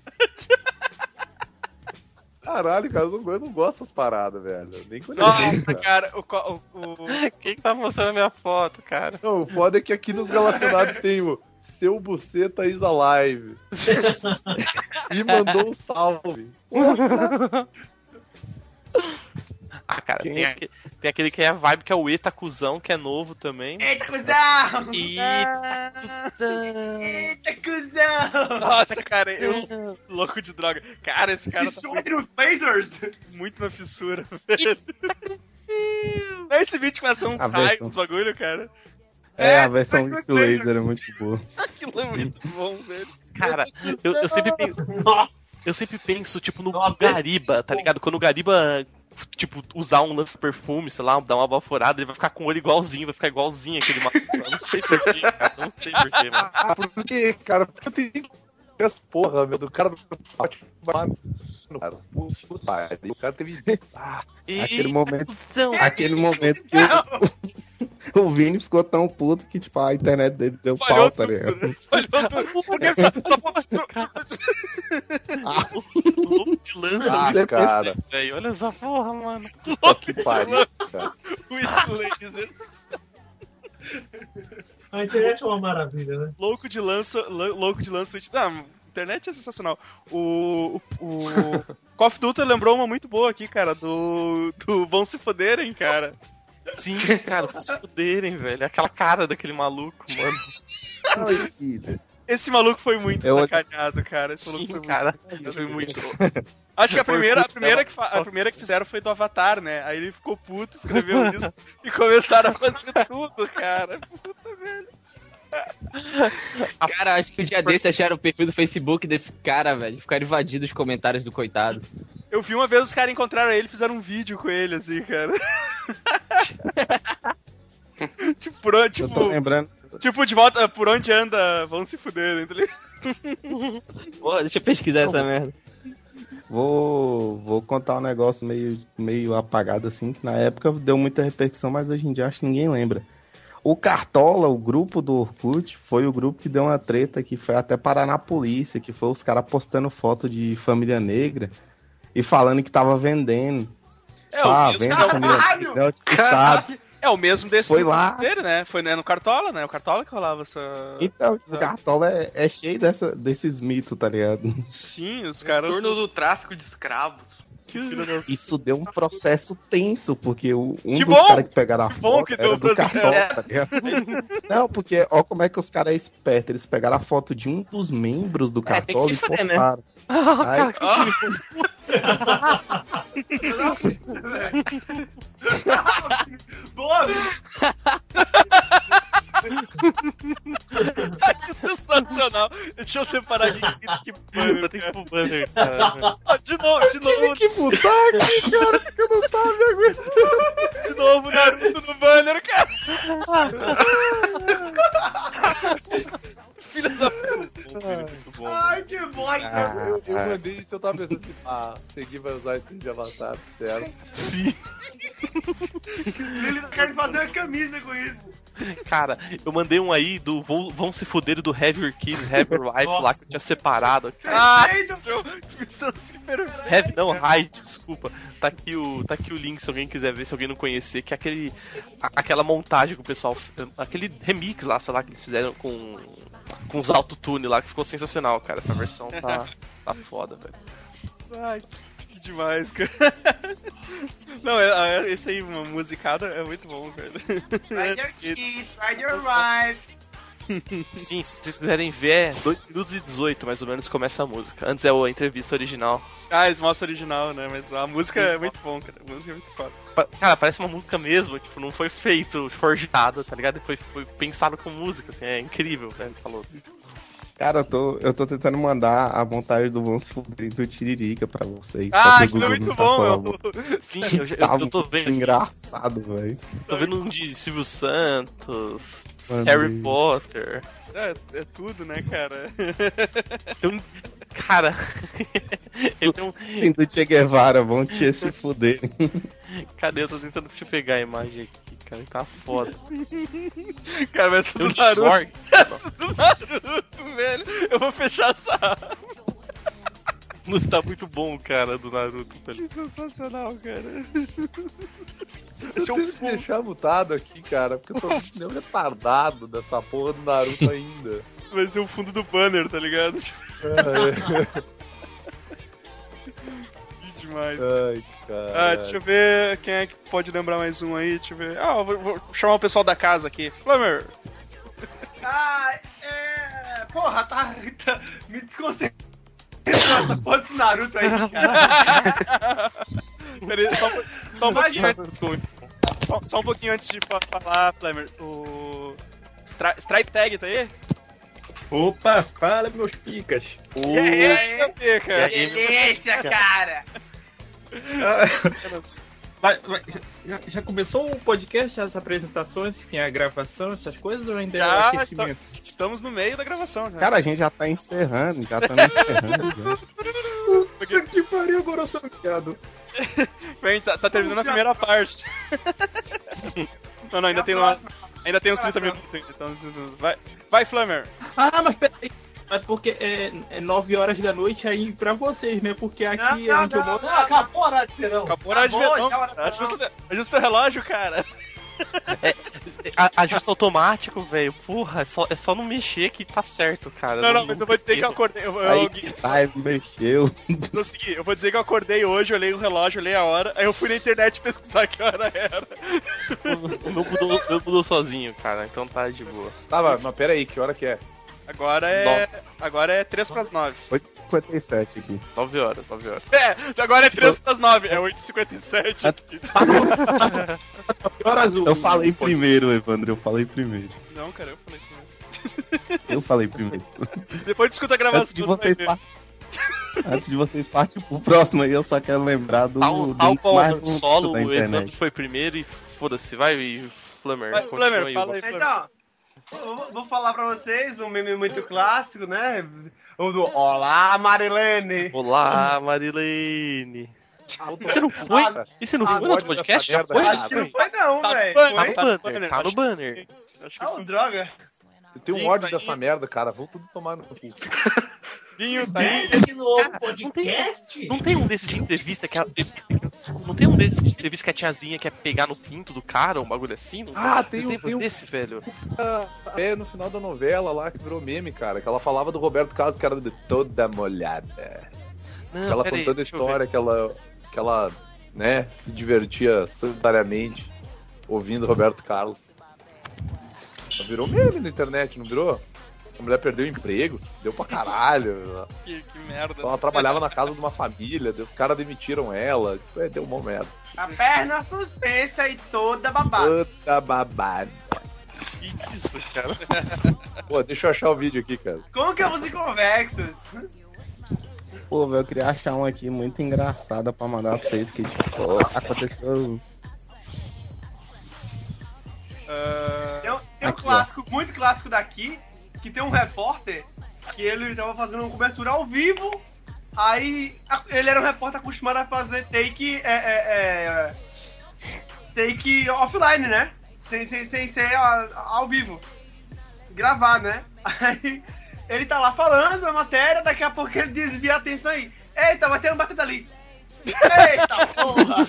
Caralho, cara, eu não, eu não gosto dessas paradas, velho. Nem quando Nossa, eu vejo, cara. cara, o, co- o, o- Quem que tá mostrando a minha foto, cara? Não, o foda é que aqui nos relacionados tem o Seu Buceta is alive. E mandou um salve. Ah, cara, Quem tem, é? aquele, tem aquele que é a vibe que é o Eta Cusão, que é novo também. Eita, cuzão! Eita, cuzão! Eita, cuzão! Nossa, cara, eu louco de droga. Cara, esse cara tá Destroy with lasers! muito na fissura, velho. Não, esse vídeo começa uns A raios, versão. uns bagulho, cara. É, É, a versão mas de laser é muito boa. Aquilo é muito bom, velho. Cara, eu, eu sempre penso. Eu sempre penso, tipo, no Nossa, Gariba, tá ligado? Quando o Gariba, tipo, usar um lance-perfume, sei lá, dar uma baforada, ele vai ficar com o olho igualzinho, vai ficar igualzinho aquele maluco. Eu não sei porquê, cara. Não sei porquê, mano. Ah, por quê, cara? Porque eu tenho as porra, meu, do cara do pote vai no cara. Puta pariu, o cara teve. Ah, Aquele momento, Cuzão. aquele momento que o, o Vini ficou tão puto que, tipo, a internet dele deu Falhou pau, tá tudo, ligado? né? Falhou tudo. Porque só, só O louco de lança, ah, Você cara. velho. Olha essa porra, mano. Puta que pariu, cara. with lasers. A internet é uma maravilha, né? Louco de lança, lou- louco de lança. with- Ah, a internet é sensacional. O, o, o Call of Duty lembrou uma muito boa aqui, cara, do, do Vão Se Foderem, cara. Sim, cara, pra se fuderem, velho. Aquela cara daquele maluco, mano. Ai, filho. Esse maluco foi muito Eu- sacaneado, cara. Esse maluco Sim, foi muito cara. sacaneado. Foi muito. Acho que a Foi primeira, a, puto, primeira né? que fa- a primeira que fizeram foi do Avatar, né? Aí ele ficou puto, escreveu isso e começaram a fazer tudo, cara. Puta, velho. Cara, acho que o dia desse acharam o perfil do Facebook desse cara, velho. Ficaram invadidos os comentários do coitado. Eu vi uma vez os caras encontraram ele e fizeram um vídeo com ele, assim, cara. tipo, por onde, Eu tô tipo, lembrando. tipo, de volta, por onde anda, vão se fuder, né? Tá ligado? Pô, deixa eu pesquisar essa merda. Vou, vou contar um negócio meio, meio apagado assim, que na época deu muita repercussão, mas hoje em dia acho que ninguém lembra. O Cartola, o grupo do Orkut, foi o grupo que deu uma treta que foi até parar na polícia, que foi os caras postando foto de família negra e falando que tava vendendo. É, o ah, mesmo, vende é, o família mesmo, negra, é outro estado. é o mesmo desse Foi do lá. dele, né? Foi né, no Cartola, né? O Cartola que rolava essa... Então, o Cartola é, é cheio dessa, desses mitos, tá ligado? Sim, os caras... Torno do tráfico de escravos. Que filho das- Isso deu um processo tenso, porque o, um Que dos bom! caras que pegaram a Que bom foto que deu era um do processo. Cartola, tá ligado? Não, porque ó como é que os caras é espertos. Eles pegaram a foto de um dos membros do É, tem que Cartola se e fuder, né? postaram. Aí, Boa, que sensacional! Deixa eu separar aqui que escrito que banner, Tem cara. que ir pro banner, cara. Ah, de novo, de novo, Que botar aqui, cara, porque eu não tava me aguentando. de novo, Naruto no banner, cara! Filha da Muito bom. ai, que bosta! Ah, Eu, eu mandei isso, eu tava pensando assim, ah, segui vai usar esse de avatar, certo? Eles querem fazer uma camisa com isso. Cara, eu mandei um aí do Vão, vão se fuder do Have Your Kids, Have Your Wife lá que eu tinha separado. Ah, show! Isso é super... Have não, Hide, desculpa. Tá aqui, o, tá aqui o link se alguém quiser ver, se alguém não conhecer, que é aquele, a- aquela montagem que o pessoal. Aquele remix lá, sei lá, que eles fizeram com, com os autotune lá, que ficou sensacional, cara. Essa versão tá, tá foda, velho. Ai, que demais, cara. Não, é, é, esse aí, uma musicada, é muito bom, velho. Ride your kids, ride your wife. Sim, se vocês quiserem ver, é dois minutos e dezoito, mais ou menos, começa a música. Antes é a entrevista original. Ah, eles mostram original, né? Mas a música é muito bom, cara. A música é muito foda. Pa- Cara, parece uma música mesmo, tipo, não foi feito, forjado, tá ligado? Foi, foi pensado com música, assim, é incrível, né? Ele falou. Cara, eu tô, eu tô tentando mandar a montagem do Vamos Fuder do Tiririca pra vocês. só Ah, que o aquilo é Google muito não tá bom, falando. meu. Sim, eu, já- Tá eu, eu tô vendo. engraçado, velho. Tô vendo um de Silvio Santos, Mano. Harry Potter. É, é tudo, né, cara? Tem um. Cara. Ele tem um. Tem do Che Guevara, vão te se fuder. Cadê? Eu tô tentando te pegar a imagem aqui, cara. Tá foda. Cara, mas Tem um do de Naruto. Zorg. Essa do Naruto, velho. Eu vou fechar essa. Não tá muito bom, cara, do Naruto. Velho. Que sensacional, cara. Esse é um deixar mutado aqui, cara, porque eu tô muito nem retardado dessa porra do Naruto ainda. Vai ser o fundo do banner, tá ligado? É. Que demais. Ai, cara. Ah, deixa eu ver quem é que pode lembrar mais um aí. Deixa eu ver. Ah, eu vou, vou chamar o pessoal da casa aqui. Flamer. Ah, é. Porra, tá. tá me desconcentrando essa porra desse Naruto aí, cara. Pera aí, só, só um pouquinho antes. Só, só um pouquinho antes de fa- falar, Flamer. O. Stri- Strike Tag tá aí? Opa, fala meus picas. E aí, aí, cara? Delícia, cara. Vai- vai- já, já começou o podcast, as apresentações, enfim, a gravação, essas coisas, ou ainda é o Já aquecimento? está- estamos no meio da gravação, já. Cara, a gente já tá encerrando, já estamos encerrando. Já. Puta que pariu, agora eu sou piado. Vem, tá, tá terminando a primeira parte. Não, não, ainda tem, uma, ainda tem uns trinta minutos. Então, vai, vai, Flamer. Ah, mas peraí. Mas porque é, é nove horas da noite aí pra vocês, né? Porque aqui Não, onde eu não, moro. não, acabou a hora de verão. Acabou a hora de Acabou, verão, já hora de cara. verão. Ajusta, ajusta o relógio, cara. A- Ajuste automático, velho. Porra, é só, é só não mexer que tá certo, cara. Não, não, mas eu vou dizer que eu acordei. Eu, eu, Aí eu, que tá, ele mexeu. eu, segui, eu vou dizer que eu acordei hoje, olhei o relógio, olhei a hora, aí eu fui na internet pesquisar que hora era. O meu mudou, o meu mudou sozinho, cara. Então tá de boa. Tá, mas, mas pera aí, que hora que é? Agora é. Agora é três pras nove. oito e cinquenta e sete aqui. nove horas, nove horas. É, agora é três pras nove, é oito e cinquenta e sete. Que horas o- Eu falei primeiro, Evandro, eu falei primeiro. Não, cara, eu falei primeiro. Eu falei primeiro. Depois discuta a gravação. Antes de tu vai vocês ver. par- Antes de vocês partirem pro próximo aí, eu só quero lembrar do, Tal, do tal qual mais o bonito solo, da o internet. Evandro foi primeiro e foda-se, vai e Flamer. Vai, continua Flamer, aí, fala Hugo. aí, Flamer. Então, eu vou- vou falar pra vocês um meme muito clássico, né? O do Olá, Marilene. Olá, Marilene. Você não foi? Ah, E você não ah, foi no outro ódio podcast? dessa Já foi? merda, Acho que não foi não, Tá no velho. banner, Tá Foi? no tá no banner, banner, tá no acho banner. Acho que Ah, droga. Eu tenho um Sim, ódio tá dessa aí. merda, cara. Vão tudo tomar no cu. Vinho tá aí. Aqui no Não tem, podcast? não tem um desse de entrevista que a. Não tem um desse de entrevista que a tiazinha quer pegar no pinto do cara, um bagulho assim? Não Ah, tem não um- tem um- desse, velho. É, no final da novela lá, que virou meme, cara. Que ela falava do Roberto Carlos, que era de toda molhada. Não, ela pera aí, contando a deixa eu ver. história que ela, que ela, né, se divertia solitariamente ouvindo Roberto Carlos. Ela virou meme na internet, não virou? A mulher perdeu o emprego, deu pra caralho. Que, que merda. Ela trabalhava na casa de uma família, os caras demitiram ela. É, deu uma merda. A perna suspensa e toda babada. Puta babada. Que isso, cara? Pô, deixa eu achar o vídeo aqui, cara. Como que é os convexos? Pô, velho, eu queria achar um aqui muito engraçado pra mandar pra vocês que, tipo, aconteceu. Ah, Tem, um- tem um Aqui, clássico, muito clássico daqui, que tem um repórter que ele tava fazendo uma cobertura ao vivo. Aí a- ele era um repórter acostumado a fazer take. É, é, é, take offline, né? Sem, sem, sem ser a- ao vivo. Gravar, né? Aí ele tá lá falando a matéria, daqui a pouco ele desvia a atenção aí. Eita, vai ter um batendo ali. Eita porra!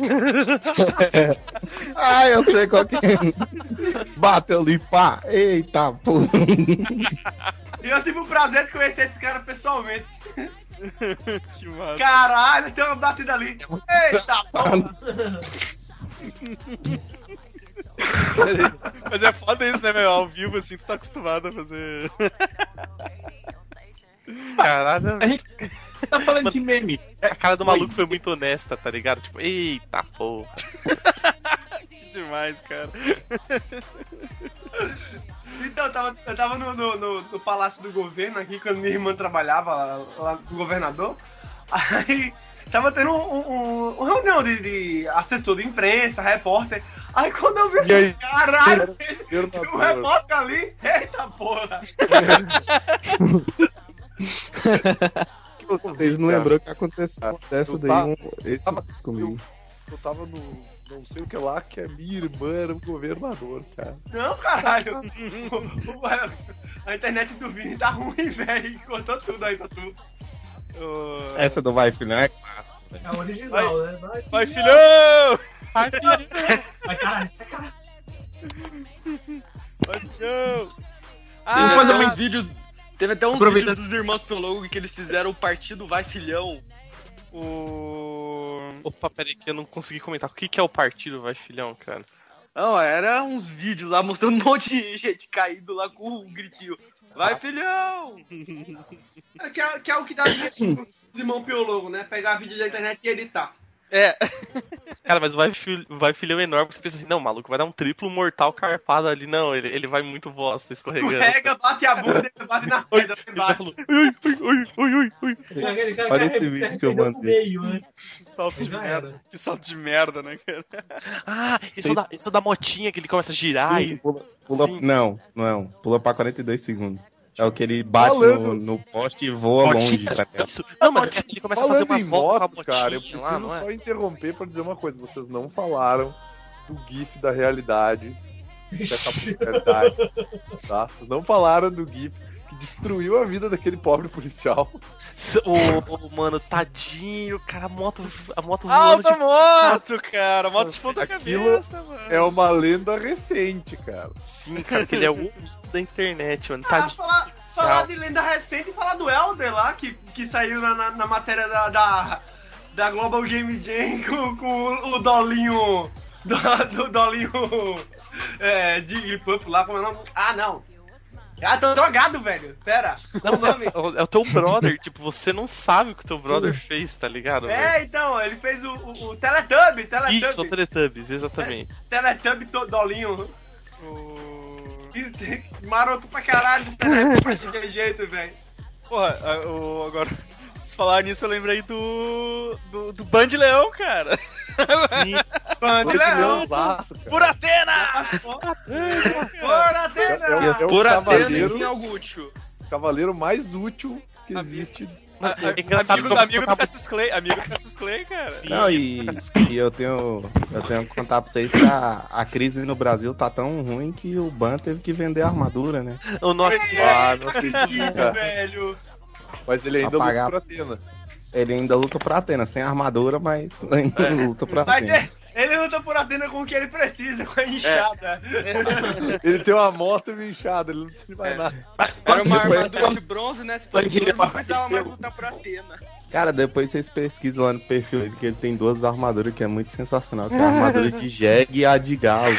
Ah, eu sei qual que é. Bateu ali, pá. Eita, pô. E eu tive o prazer de conhecer esse cara pessoalmente. que massa. Caralho, tem uma batida ali. Eita porra! Mas é foda isso, né, meu? Ao vivo, assim, tu tá acostumado a fazer. Caralho. A gente tá falando de meme. A cara do maluco foi muito honesta, tá ligado? Tipo, eita porra. Que demais, cara. Então, eu tava, eu tava no, no, no, no Palácio do Governo aqui, quando minha irmã trabalhava lá, lá com o governador. Aí tava tendo um, um, um reunião de, de assessor de imprensa, repórter. Aí quando eu vi E aí? assim, caralho, Eu tem não um adoro. repórter ali, eita porra. Vocês não lembrou que aconteceu dessa Eu daí tava- um, esse tava- mês comigo. Eu tava no não sei o que lá, que a minha irmã era o governador, cara. Não, caralho. A internet do Vini tá ruim, velho. Cortou tudo aí pra tu. Essa do Vai Filhão é clássica, velho. É original, né? Vai, Vai, filhão! Vai, filhão! Vai, caralho, vai, caralho. Vai, filhão! Ah, Vamos fazer uns vídeos. Teve até uns Aproveitando- vídeos dos irmãos Piologo que eles fizeram o partido Vai Filhão. O... Opa, peraí que eu não consegui comentar. O que, que é o partido Vai Filhão, cara? Não, era uns vídeos lá mostrando um monte de gente caído lá com um gritinho. Vai, filhão! É, que, é, que é o que dá dinheiro pros irmãos Piologo, né? Pegar vídeo da internet e editar. É. Cara, mas o vai, fil... vai Filhão enorme, porque você pensa assim, não, maluco, vai dar um triplo mortal carpado ali. Não, ele, ele vai muito bosta, escorregando. Pega, bate a bunda e bate na pedra lá embaixo. Ui, ui, ui, ui, ui, ui. Aquele cara Olha que esse arre- vídeo se que eu arrependeu pro mandei. meio, né? Que salto de Já merda. era. Que salto de merda, né, cara? Ah, isso é, da, isso é da motinha que ele começa a girar Sim, e... pula, pula- Sim. não, não, pula pra quarenta e dois segundos. É o que ele bate Falando- no, no poste e voa longe, tá ligado? Isso. Não, mas ele começa a fazer Falando umas em voltas moto, com a motinha cara, eu preciso lá, não é? só interromper pra dizer uma coisa. Vocês não falaram do GIF da realidade. Da capa da realidade. Tá? Vocês não falaram do GIF que destruiu a vida daquele pobre policial. Ô, ô, mano, tadinho, cara, a moto, a moto Alta voando de... moto, cara! Moto de ponta Aquilo cabeça, mano. É uma lenda recente, cara. Sim, cara, que ele é o mito da internet, mano, Ah, tadinho. falar, falar de lenda recente e falar do Elder lá, que, que saiu na, na, na matéria da, da, da Global Game Jam com, com o Dolinho. Do, do Dolinho. É, Jigglypuff lá, como é o nome? Ah, não. Ah, tô drogado, velho. Pera, dá o nome. É o teu brother, tipo, você não sabe o que o teu brother fez, tá ligado? velho? É, então, ele fez o, o, o Teletubby, Teletubby. Isso, o Teletubbies, exatamente. Teletubby to, Dolinho. O... Que- Maroto pra caralho esse Teletubby daquele jeito, velho. Porra, a- o... agora... Se falar nisso, eu lembrei do... Do, do Band Leão, cara. Sim. Band Foi de Leão. leãozaço, cara. Por Atena! Bora, É, Atena! é, é o Por cavaleiro, Atena algo útil. cavaleiro mais útil que existe. A- a- É engraçado amigo como amigo você do acaba- Cassius Clay, amigo do Cassius Clay, cara. Sim. Não, e, e eu tenho eu tenho que contar pra vocês que a, a crise no Brasil tá tão ruim que o Ban teve que vender a armadura, né? O nosso... Ah, não Que acredito. velho! Mas ele ainda Apagar. luta por Atena. Ele ainda luta pra Atena, sem armadura, mas ainda luta pra Mas Atena. é, ele luta por Atena com o que ele precisa, com a enxada. Ele tem uma moto e uma enxada, ele não precisa de mais nada. Era uma Depois- armadura de bronze, né? Se fosse bronze, não precisava mais lutar por Atena. Cara, depois vocês pesquisam lá no perfil dele que ele tem duas armaduras que é muito sensacional, que é a armadura de jegue e a de galo.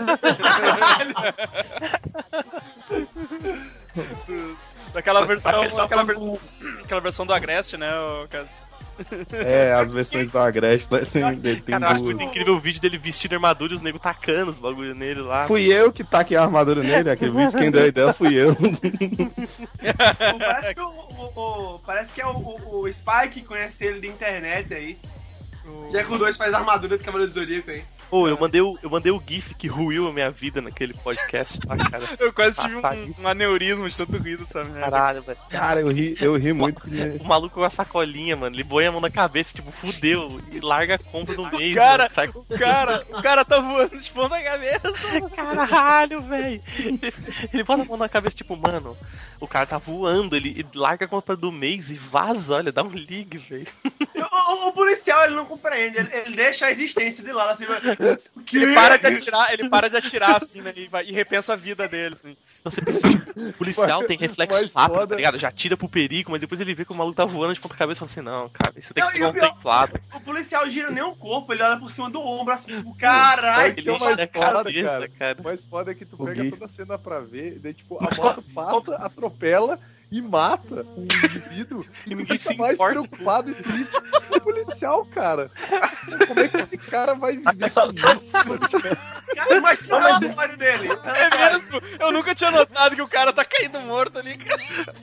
Daquela versão, aquela, ver- aquela versão do Agreste, né, o Cassius? É, as versões do Agreste tem, tem Cara, eu acho duas. muito incrível o vídeo dele vestindo armadura e os negros tacando os bagulho nele lá. Fui eu que taquei a armadura nele, aquele vídeo quem deu a ideia fui eu. Parece que, o, o- o- parece que é o, o- o Spike que conhece ele de internet aí. Já que o dois faz armadura do Cavaleiro do Zodíaco aí. Pô, eu mandei, o, eu mandei o GIF que ruiu a minha vida naquele podcast lá, cara. Eu quase tive Ah, um, um aneurisma de tanto rir dessa merda. Caralho, velho. Cara, eu ri, eu ri muito. O maluco com a sacolinha, mano, ele põe a mão na cabeça, tipo, fudeu, e larga a compra do mês, cara, mano, sai- O cara, o cara tá voando de ponta cabeça. Caralho, velho. Ele, ele bota a mão na cabeça, tipo, mano, o cara tá voando, ele, ele larga a compra do mês e vaza, olha, dá um ligue, velho. O, o- policial ele não compreende, ele, ele deixa a existência de lado assim. Que ele para de atirar, ele para de atirar assim, né? E, vai, e repensa a vida dele, assim. Então você pensa, tipo, o policial Mas- tem reflexo mas rápido, foda- tá ligado? Já tira pro perigo, mas depois ele vê que o maluco tá voando de ponta cabeça e fala assim, não, cara, isso tem Não, que e ser o pior- contemplado. O policial gira nem o corpo, ele olha por cima do ombro assim, tipo, caralho. Sabe o que é o ele mais olha a foda, cabeça, cara? cara. O mais foda é que tu O pega Gui. toda a cena pra ver, e daí, tipo, a moto passa, atropela e mata um indivíduo e tu ninguém fica se mais importa. preocupado e triste com o policial, cara. Como é que esse cara vai viver com isso? Cara, mas qual é o relatório dele? É mesmo? Eu nunca tinha notado que o cara tá caindo morto ali, cara.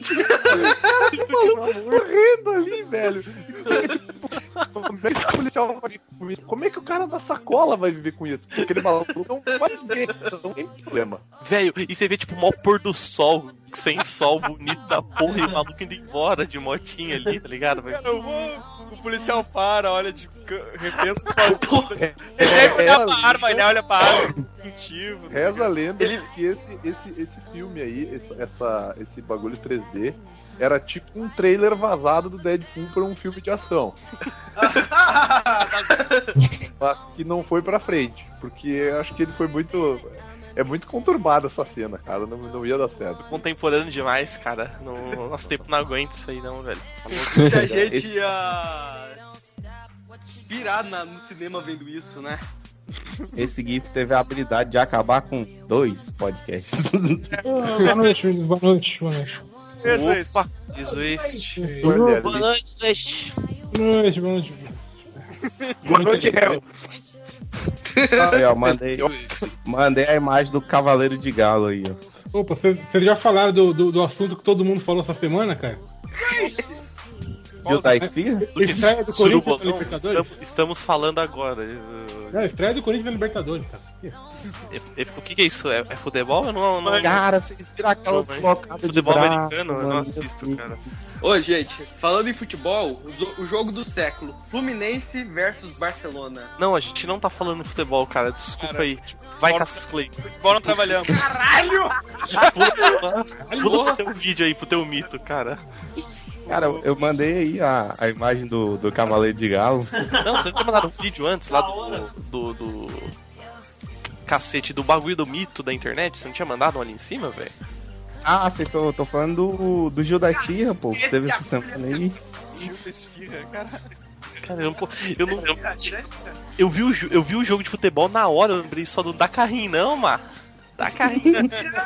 O maluco morrendo ali, velho. E tu fica, tipo, como é que o policial vai viver com isso? Como é que o cara da sacola vai viver com isso? Porque aquele maluco não vai viver, não tem problema. Velho, e você vê, tipo, o maior pôr do sol, sem sol, bonito da porra, e o maluco indo embora de motinha ali, tá ligado? Cara, eu vou... O policial para, olha de... ca- repensa só tudo. Ele É, deve olhar é, pra arma, ele olha pra arma. Incentivo. Reza a lenda que esse, esse, esse filme aí, esse, essa, esse bagulho três D, era tipo um trailer vazado do Deadpool pra um filme de ação. Mas que não foi pra frente, porque eu acho que ele foi muito... É muito conturbada essa cena, cara, não, não ia dar certo. Contemporâneo demais, cara. No nosso tempo não aguenta isso aí, não, velho. Se a gente ia pirar na- no cinema vendo isso, né? Esse GIF teve a habilidade de acabar com dois podcasts. Ah, boa noite, meninos. Boa noite, boa noite. Isso, isso. Opa, isso, isso. Boa noite, Slash. Boa noite, boa noite. Boa noite, Hel. Aí, ó, mandei, mandei a imagem do Cavaleiro de Galo aí, ó. Opa, vocês já falaram do, do, do assunto que todo mundo falou essa semana, cara? Viu da Esfirra? Do que Estreia do Corinthians na surubolão, Libertadores? estamos, estamos falando agora. Não, estreia do Corinthians na Libertadores, cara. É- é- O que, que é isso? É, é futebol? Eu não, não, Cara, vocês viram aquela Não, deslocada de futebol braço, americano, eu não mano. assisto, cara. Ô, gente, falando em futebol, o zo- o jogo do século, Fluminense versus Barcelona. Não, a gente não tá falando de futebol, cara. Desculpa Cara, aí. Vai, futebol- Cassius Clay. Futebol não trabalhamos. Caralho! Pula, pula pro teu vídeo aí, pro teu mito, cara. Cara, eu eu mandei aí a, a imagem do, do Cavaleiro de Galo. Não, você não tinha mandado um vídeo antes lá do, do, do... Cacete, do bagulho do mito da internet? Você não tinha mandado um ali em cima, velho? Ah, vocês estão falando do, do Gil da Esfirra, pô, que teve essa semana aí. Esfirra, caralho. Cara, eu não, eu, não eu, eu, vi o, jo- eu vi o jogo de futebol na hora, eu lembrei só do da carrinho, não, mano. Da carrinho.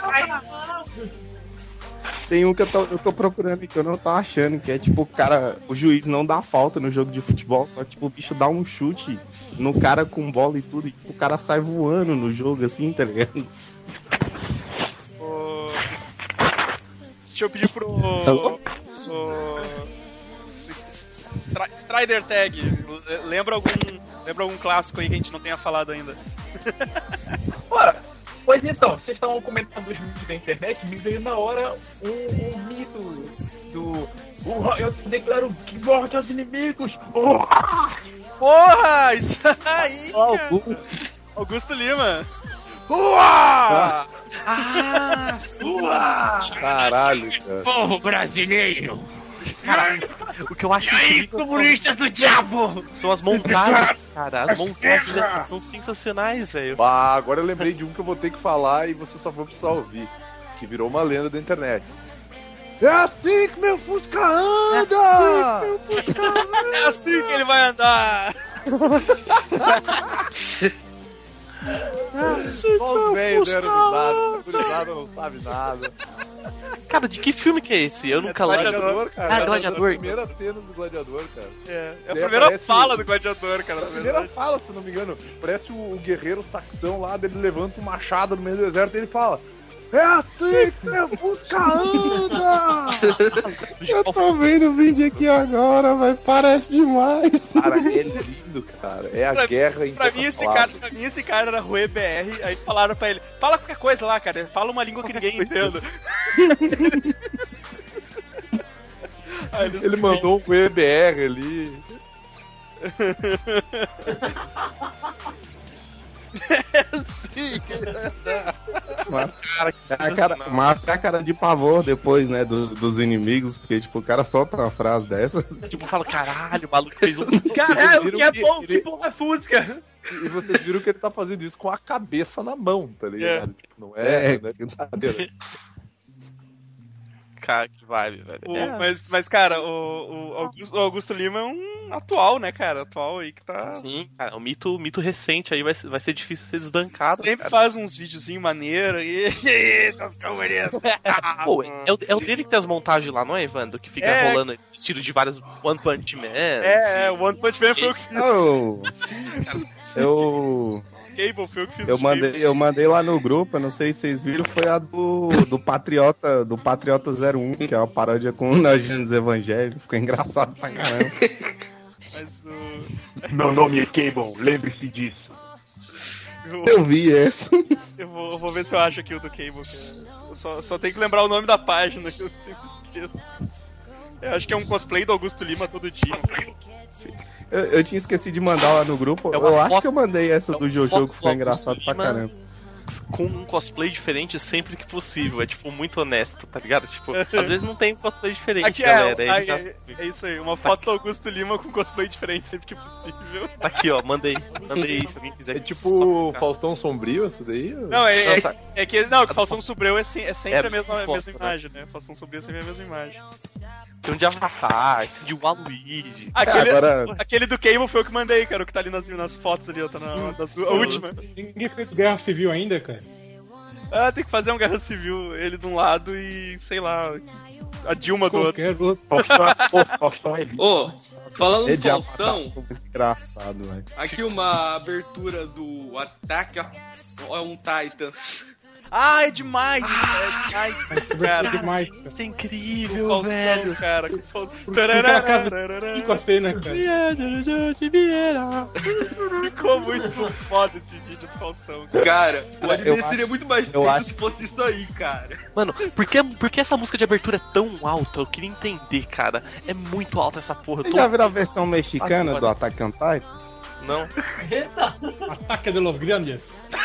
Tem um que eu tô, eu tô procurando aqui, que eu não tô achando, que é tipo, o cara, o juiz não dá falta no jogo de futebol, só que tipo, o bicho dá um chute no cara com bola e tudo, e tipo, o cara sai voando no jogo, assim, tá ligado? Ô, deixa eu pedir pro. Alô? pro Stri- Strider Tag. Lembra algum, lembra algum clássico aí que a gente não tenha falado ainda? Ora, pois então, vocês estavam comentando os mitos da internet, me veio na hora um, um mito do. Uh, eu declaro que morte aos inimigos! Uh, Porra! Isso aí! cara. Augusto Lima! Uá! Ah, Uá! Caralho, cara. Povo brasileiro! Caralho, o que eu acho incrível são, Comunistas do diabo! são as montagens, cara. As montagens são sensacionais, velho. Ah, agora eu lembrei de um que eu vou ter que falar e você só vai precisar ouvir. Que virou uma lenda da internet. É assim que meu Fusca anda! É assim que ele vai andar! Só os velhos deram risada, essa gurizada não sabe nada. Cara, de que filme que é esse? Eu nunca lembro. Gladiador, cara. Ah, Gladiador. É a primeira cena do Gladiador, cara. É, é a Daí primeira aparece fala o- do Gladiador, cara. A na primeira verdade. fala, se eu não me engano, parece o, o guerreiro saxão lá, dele levanta um machado no meio do deserto e ele fala: é assim que meu Fusca anda! Eu tô vendo o vídeo aqui agora, vai, parece demais. Cara, é lindo, cara. É a Pra- guerra em Pra mim, esse cara, pra mim, esse cara era Rue B R, aí falaram pra ele, fala qualquer coisa lá, cara, fala uma língua que ninguém entenda. Aí ele, Ele mandou um E B R ali. Sim, que ele vai andar. Mas, é a cara, mas é a cara de pavor depois, né, do, dos inimigos, porque, tipo, o cara solta uma frase dessa. Tipo, fala, caralho, o maluco fez um... Caralho, que é bom, ele- que porra fusca. E vocês viram que ele tá fazendo isso com a cabeça na mão, tá ligado? Tipo, não é, É. não é brincadeira. Cara, que vibe, velho. O- É. mas, mas, cara, o, o Augusto, o Augusto Lima é um atual, né, cara? Atual aí que tá. Sim, cara, o mito, mito recente aí vai, ser- vai ser difícil ser desbancado. Sempre cara. faz uns videozinhos maneiros e. Essas comunistas! Pô, é o, é o dele que tem as montagens lá, não é, Evandro? Que fica É. rolando vestido de vários One Punch Man. É, é, o One Punch Man foi eu que fiz. Eu. Eu. Cable foi eu que fiz. Eu o mandei, Cable. eu mandei lá no grupo, eu não sei se vocês viram, foi a do, do Patriota, do Patriota zero um, que é uma paródia com o Nojinhos Evangelho. Ficou engraçado pra caramba. Mas o. Meu nome é Cable, lembre-se disso. Eu, Eu vi essa. eu vou, eu vou ver se eu acho aqui o do Cable. Cara. Eu só, só tenho que lembrar o nome da página que eu sempre esqueço. Eu acho que é um cosplay do Augusto Lima todo dia. Eu, eu tinha esquecido de mandar lá no grupo. É uma Eu acho foto- que eu mandei essa é do uma Jojo, foto que foi do engraçado Augusto pra Lima. caramba. Com um cosplay diferente sempre que possível. É, tipo, muito honesto, tá ligado? Tipo, às vezes não tem um cosplay diferente, Aqui é, galera. é, Eles é, já- é isso aí, uma foto do Augusto Lima com cosplay diferente sempre que possível. Tá aqui, ó, mandei. Mandei se alguém quiser. É tipo Faustão Sombrio, isso daí? Não, é, é, Nossa. é que não, que Faustão Sombrio é, se- é sempre É a mesma, a foto, mesma né? imagem, né? Faustão Sombrio é sempre a mesma imagem. Tem um de Avatar, tem de Waluigi. Aquele, agora- aquele do Cable foi o que mandei, cara, o que tá ali nas, nas fotos ali, ó, tá na, nas- a última. Ninguém fez Guerra Civil ainda, cara. Ah, tem que fazer um Guerra Civil, ele de um lado e, sei lá, a Dilma do outro. Qualquer outro. Faustão, Faustão é Ô, falando É do de Faustão, Avatar, ficou muito engraçado, velho. aqui uma abertura do Attack on Titans. Ah, é demais! é demais, É cara. demais, cara. Isso é O incrível, Faustão, velho. cara. Com o Faustão. Porque aquela casa com a cena, cara. Ficou muito foda esse vídeo do Faustão, cara. Cara, o anime eu seria acho- muito mais eu feito acho- se fosse isso aí, cara. Mano, por que, por que essa música de abertura é tão alta? Eu queria entender, cara. É muito alta essa porra. Eu Vocês tô... já viram a versão mexicana Ah, do Attack on Titans? Não. Eita! Ataque de los Grandes.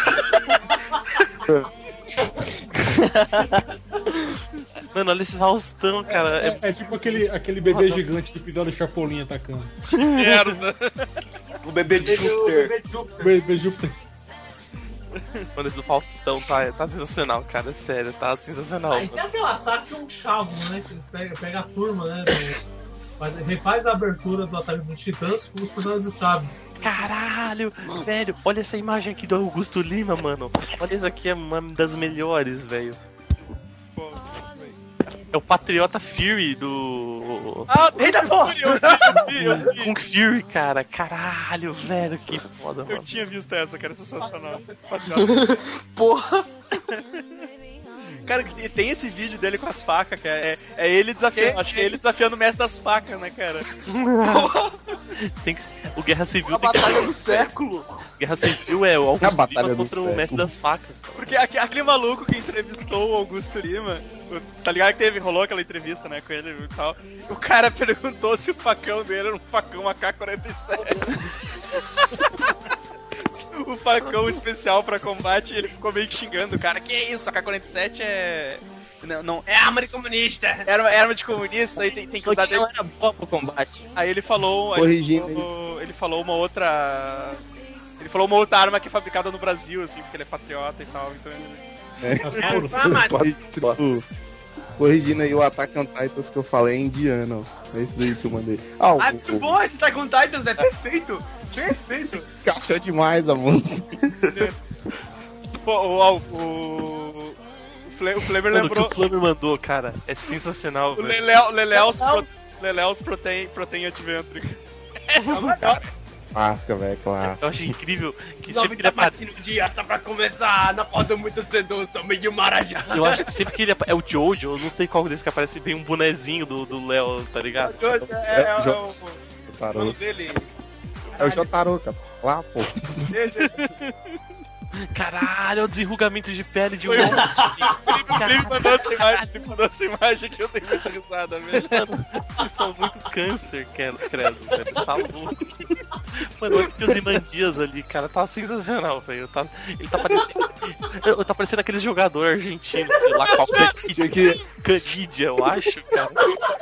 Mano, olha esse Faustão, cara. É... É, é tipo aquele, aquele bebê gigante do episódio do Chapolin atacando. Merda. O bebê de Ele, o Júpiter. bebê de Júpiter. Bebê Júpiter. Mano, esse do Faustão tá, tá sensacional, cara. É sério, tá sensacional. Aí tem aquele ataque um chavo, né? Que eles pegam, pegam a turma, né? do- faz- refaz a abertura do ataque dos Titãs com os personagens do Chaves. Caralho, velho, olha essa imagem aqui do Augusto Lima, mano. Olha isso aqui, é uma das melhores, velho. É o Patriota Fury do. Ah, eita porra! Eu vi, eu vi, eu vi. Kung Fury, cara. Caralho, velho, que foda, Eu mano. tinha visto essa, cara, sensacional. Porra! Cara, que tem esse vídeo dele com as facas, cara. É, é ele desafiando. Acho que é ele desafiando o mestre das facas, né, cara? Tem que... O Guerra Civil A tem que... batalha do século. Guerra Civil é o Augusto A batalha Lima do contra o século. Mestre das Facas. Porque aque- aquele maluco que entrevistou o Augusto Lima, o- tá ligado que teve, rolou aquela entrevista, né, com ele e tal. O cara perguntou se o facão dele era um facão A K quarenta e sete. O facão especial pra combate, e ele ficou meio que xingando o cara. Que isso, A K quarenta e sete é... Não, não, é arma de comunista. Era uma arma de comunista, aí tem, tem que usar Porque não dele. era boa pro combate. Aí ele falou... aí Corrigindo ele falou, ele falou uma outra... Ele falou uma outra arma que é fabricada no Brasil, assim, porque ele é patriota e tal, então ele... Ah, mas Pode, tipo, corrigindo aí o Attack on Titans que eu falei é indiano, ó. É esse daí que eu mandei. Ah, o, Ah, muito bom esse Attack on Titans, é perfeito! Perfeito! encaixou demais a música. Pô, o... o, o... O Fle- o Flamer Mano, o que lembrou... o Flamer mandou, cara, é sensacional, O velho. Leléu, Leléus, pro, Leléus Protein, Protein Adventure. Clássica, velho, Eu clássica. acho incrível que Nome sempre que ele da aparece. partida do dia tá pra começar, na porta muito cedo, sou meio marajá. Eu acho que sempre que ele apa- é o Jojo, eu não sei qual desse que aparece, vem um bonezinho do do Léo, tá ligado? É, é, é, Jo- o o Jotaro. nome dele. É o Jotaro, cara. Lá, pô. Caralho, é o desenrugamento de pele de um Foi o- homem. O Felipe mandou essa imagem, ele mandou essa imagem que eu dei muita risada, velho. Mano, vocês são muito câncer, credo, credo, velho. Tá louco. Mano, olha que os Imandias ali, cara, tá sensacional, velho. Tá, ele tá parecendo. Ele tá parecendo aquele jogador argentino, sei lá qual que. Canidia, eu acho, cara.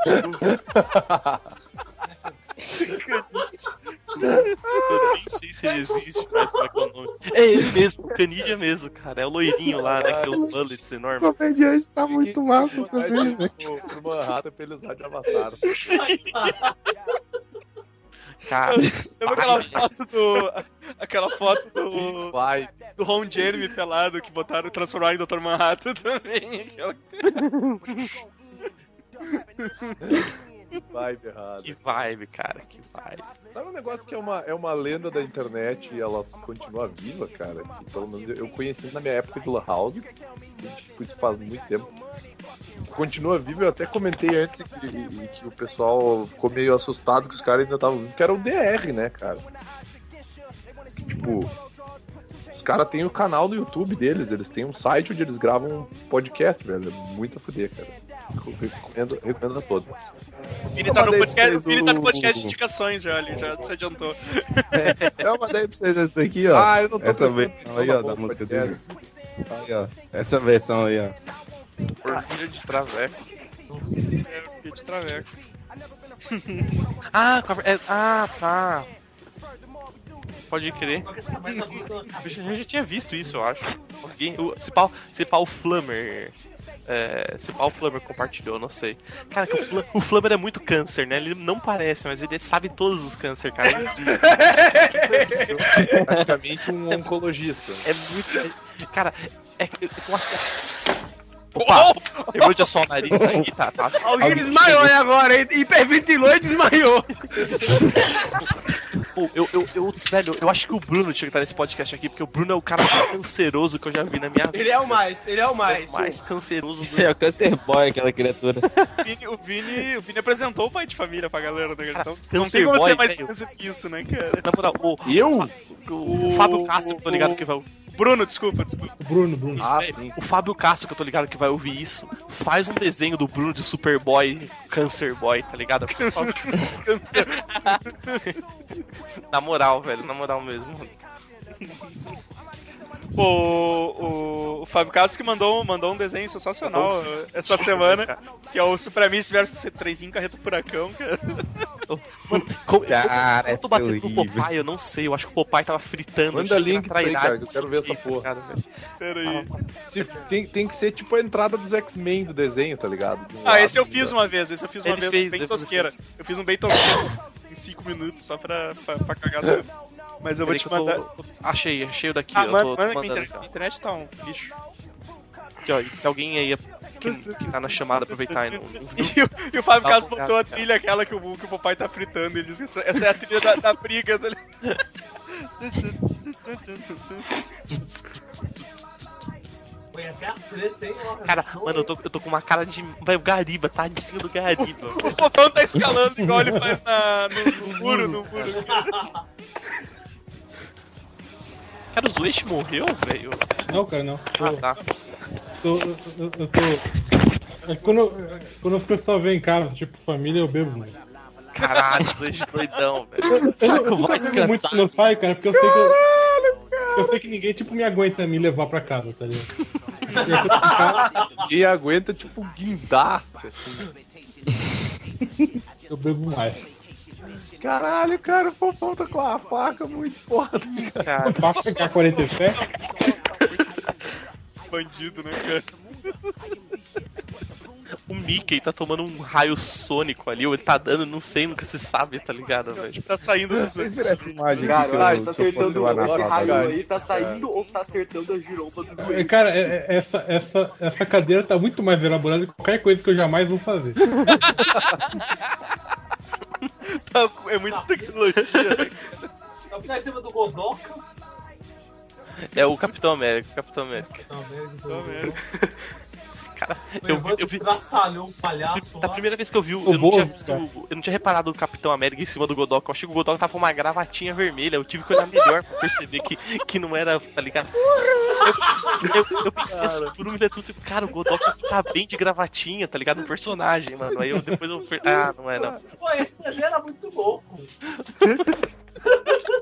Eu nem sei se ele existe, mas como é que é o nome? É ele mesmo, Canidia mesmo, cara. É o loirinho lá, né? Que tem os mullets enormes. O comediante tá muito massa também, velho. Pro Manhattan pra ele usar de avatar. Cara, lembra aquela foto do. Aquela foto do. Vai. Do Ron Jeremy pelado que botaram transformar em doutor Manhattan também. Aquela... Que vibe errado. Que vibe, cara, que vibe. Sabe um negócio que é uma, é uma lenda da internet e ela continua viva, cara? Que pelo menos eu conheci na minha época de La House. Tipo, isso faz muito tempo. Continua vivo, eu até comentei antes que, que o pessoal ficou meio assustado que os caras ainda estavam vivos, que era o D R, né, cara? Tipo, os caras têm o canal no YouTube deles, eles têm um site onde eles gravam um podcast, velho. É muito a fuder, cara. Eu recomendo, recomendo a todos. O Vini tá no podcast, o Vini tá no podcast de indicações já ali, já se adiantou. É, eu mandei pra vocês essa daqui, ó. Ah, eu não tô essa versão aí, ó, da música dele. Aí, ó. Essa versão aí, ó. Orgulho de traveco. É, orgulho de traveco. Ah, é, ah, tá. Pode crer. Eu já, já tinha visto isso, eu acho. Alguém, o, se pau, se pau Flammer. É, se pau o Flammer compartilhou, não sei. Cara, que o, Flam, o Flammer é muito câncer, né? Ele não parece, mas ele sabe todos os câncer, cara. É praticamente um oncologista. É muito. Cara, é que eu acho que. Opa! Quebrou de assar o nariz aí, tá? tá. Alguém desmaiou aí agora, hein? Hiperventilou e desmaiou. Pô, eu, eu, eu, velho, eu acho que o Bruno tinha que estar nesse podcast aqui, porque o Bruno é o cara mais canceroso que eu já vi na minha vida. Ele é o mais, ele é o mais. É o mais canceroso do... Ele é o cancer boy, aquela criatura. O Vini, o, Vini, o Vini apresentou o pai de família pra galera, né? Então, Cara, não tem como boy, ser mais velho. câncer que isso, né, cara? Na moral, o, eu? O, o Fábio Castro, que eu tô ligado que vai... Bruno, desculpa, desculpa. Bruno, Bruno. Isso, Ah, véio, sim. o Fábio Castro, que eu tô ligado que vai ouvir isso, faz um desenho do Bruno de Superboy, Cancer Boy, tá ligado? Câncer. Na moral, velho, na moral mesmo. O, o, o Fábio Castro que mandou, mandou um desenho sensacional essa semana, que é o Supremist versus C três em Carreta Furacão, cara. Mano, como, Cara, eu, eu tô batendo essa é no Popeye, eu não sei, eu acho que o Popeye tava fritando. Manda achei que link era disso aí, trairagem, cara, que eu quero ver essa não sei, porra. cara, velho. Pera aí. Se, tem, tem que ser tipo a entrada dos X-Men do desenho, tá ligado? De um Ah, lado, esse eu do fiz outro. uma vez, esse eu fiz uma Ele vez fez, bem ele tosqueira. fez. Eu fiz um bem tosqueiro em cinco minutos, só pra, pra, pra cagar tudo. Mas eu vou Peraí te que eu mandar. tô- achei, achei o daqui. Ah, eu manda, tô, manda tô que minha mandando, internet, então. minha internet tá um lixo. Aqui, ó, e se alguém aí que, que tá na chamada aproveitar e não, não viu, E o, e o Fábio Tá Castro bom, botou a cara. trilha aquela que o, que o papai tá fritando. Ele disse que essa, essa é a trilha da, da briga. Tá ligado? Conhecer a treta, hein? ó. Cara, mano, eu tô, eu tô com uma cara de. Vai, o Gariba, tadinho do Gariba. O Fofão tá escalando igual ele faz na, no, no muro, no muro. Cara, o Zuete morreu, velho? Não, cara, não. Ah, tá. Tô, eu, eu, eu tô. É quando, eu- quando as pessoas vêm em casa, tipo família, eu bebo muito. Caralho, Zuete doidão, velho. Eu, Saco eu vai nunca bebo muito descansar. quando eu saio, cara, porque eu sei que eu, eu sei que ninguém tipo me aguenta me levar pra casa, tá ligado? Eu tô com cara, E aguenta tipo um guindaste, assim. eu bebo mais. Caralho, cara, o Fofão tá com a faca muito foda. Cara, Faca K quarenta e sete? Bandido, né, cara? o Mickey tá tomando um raio sônico ali, ou ele tá dando, não sei, nunca se sabe, tá ligado, velho? Tá saindo dos Vocês viram essa imagem Cara, aqui que ah, eu, tá que eu postei acertando lá na esse sala? raio Cara? aí, tá saindo ou tá acertando a giromba do doente? É, cara, é- é- essa, essa, essa cadeira tá muito mais elaborada que qualquer coisa que eu jamais vou fazer. Tá- é muita tecnologia. Tá ficar em cima do Godoka. É o Capitão América, o Capitão América. Não, velho. Tá vendo? Cara, eu, vi- eu vi. Estraçalhou um palhaço Da lá. primeira vez que eu vi, eu O não, Bozo, tinha visto, eu não tinha reparado o Capitão América em cima do Godok. Eu achei que o Godok tava com uma gravatinha vermelha. Eu tive que olhar melhor pra perceber que, que não era, tá ligado? Eu, eu, eu pensei assim, por um minuto, assim, cara, o Godok tá bem de gravatinha, tá ligado? Um personagem, mano. Aí eu, depois eu. Ah, não é não. Pô, esse desenho era muito louco.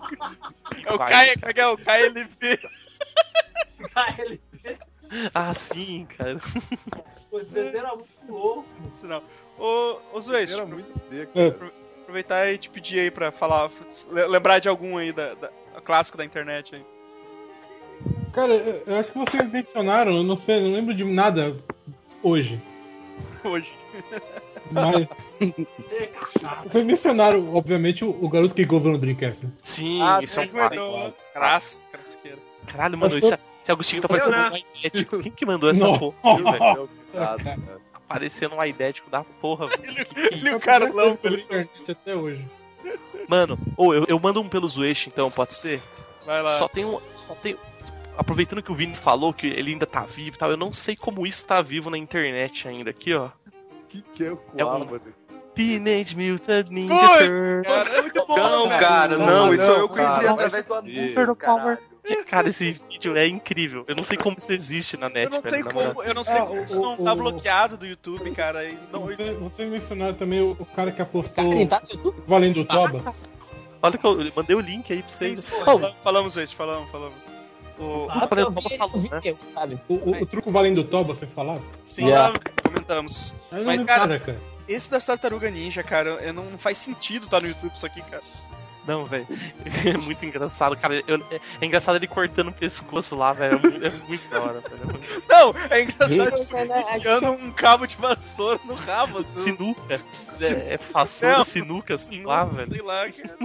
É o K, é o K L B. K L B. Ah, sim, cara. Pois desenho era muito louco. Sinal. Ô, ô Zuez, Era muito D, É. cara. aproveitar e te pedir aí pra falar, lembrar de algum aí, da, da clássico da internet aí. Cara, eu, eu acho que vocês mencionaram, eu não sei, não lembro de nada hoje. Hoje. Mas. Vocês mencionaram, obviamente, o, o garoto que gozou no Dreamcast. Sim, Ah, isso é um sim, clássico. mandou. Cras- Crasqueira. Caralho, mano, esse, esse Agostinho tá parecendo né? um idético. Quem que mandou essa Não. porra, viu, velho? Exato, cara. Parecendo um idético da porra, velho. Que que é Ele e Eu o cara converso não, pela ele... internet até hoje. Mano, ou eu, eu mando um pelo Zueishi, então, pode ser? Vai lá. Só tem um. Só tem... Aproveitando que o Vini falou que ele ainda tá vivo e tal, eu não sei como isso tá vivo na internet ainda. Aqui, ó. O que, que é o É um- Coabra? Teenage Mutant Ninja Putz, Turtles. cara, é muito bom, Não, cara. cara, Não, não, isso não, eu conheci cara. através do Isso. Anubis, caralho. Cara, esse vídeo é incrível. Eu não sei como isso existe na net, Eu não sei velho, na moral. como, eu não sei Ah, como o- isso não o- tá o- bloqueado do YouTube, cara. E não, Você- Vocês mencionaram também o, o cara que apostou Cara, ele tá no YouTube? valendo o Toba. Olha que eu eu mandei o link aí pra sim, vocês. sim. Oh, Fala- falamos isso, falamos, falamos. O, Ah, falei, eu Toba vi ele falou, no né? vídeo, sabe? O, o, o truco valendo o Toba, vocês falaram? sim, Yeah. lá comentamos. Eu não Mas, lembro cara, nada, cara. esse das Tartaruga Ninja, cara, eu não, não faz sentido tá no YouTube isso aqui, cara. Não, velho. É muito engraçado, cara. Eu- é, é engraçado ele cortando o pescoço lá, velho. É muito, é muito da hora, velho. É muito- Não, é engraçado, Sim. tipo, enfiando um cabo de vassoura no rabo. do- Sinuca. É, é vassoura, Não. sinuca, assim lá, velho. Sei lá, cara.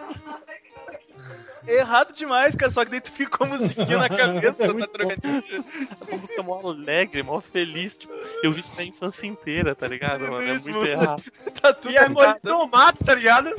É errado demais, cara, só que daí tu fica com a musiquinha na cabeça da Tartaruga Ninja. Essa música é mó alegre, mó feliz. Tipo, eu vi isso na infância inteira, tá ligado, mano? É Isso, muito mano. errado. Tá tudo E aí, molho de errado. tomate, tá ligado?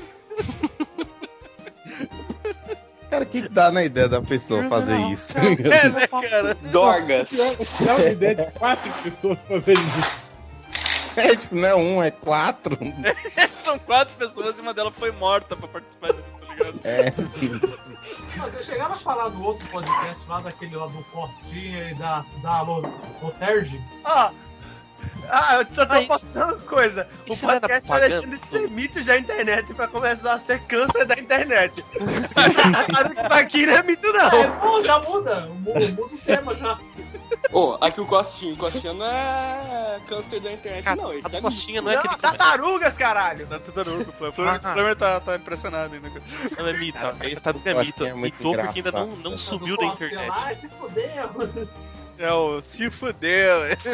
Cara, o que que dá na ideia da pessoa fazer isso? tá ligado? É, né, cara? Dorgas. Dá uma ideia de quatro pessoas fazerem isso. É tipo, não é um, é quatro. São quatro pessoas e uma delas foi morta pra participar disso, tá ligado? É. Mas vocês chegaram a falar do outro podcast lá, daquele lá do Costinha e da, da Lo- Loterge? Ah, ah, eu só tô Ah, isso- passando uma coisa. O isso não era podcast vai propaganda? deixando de ser mitos da internet pra começar a ser câncer da internet. Isso aqui não é mito, É, não. pô, já muda. Muda, muda o tema já. Ô, aqui o Costinho. Costinho não é câncer da internet, Cara, não. Isso a é costinha não é Não, aquele. tartarugas, caralho. Da Tartaruga, o Flamer- o Ah. Flamer tá, tá impressionado ainda, cara. Não é mito, Cara, a esse tartaruga é do mito. Costinha é muito Mitou porque ainda não, engraçado. não Do subiu da Costinha internet. lá, se fudeu. É o se fudeu.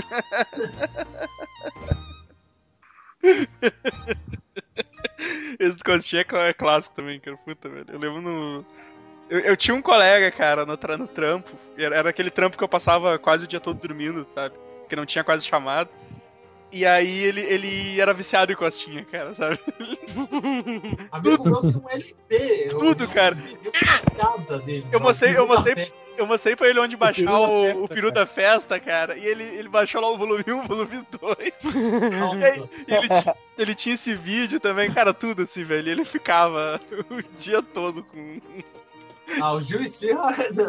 Esse do Costinha é cl- é clássico também, cara. Puta, velho. Eu lembro no. Eu, eu tinha um colega, cara, no, tra- no trampo. Era, era aquele trampo que eu passava quase o dia todo dormindo, sabe? Porque não tinha quase chamado. E aí ele, ele era viciado em Costinha, cara, sabe? Amigo meu tem um L P. eu- Tudo, eu- cara. Eu cascada dele. Eu mostrei- eu mostrei- Festa. Eu mostrei pra ele onde baixar peru da o, festa, o peru da festa, cara. E ele, ele baixou lá o volume um, o volume dois. E aí, Nossa. e ele, ti- ele tinha esse vídeo também, cara, tudo assim, velho. E ele ficava o dia todo com. Ah, o Gil Esfirra.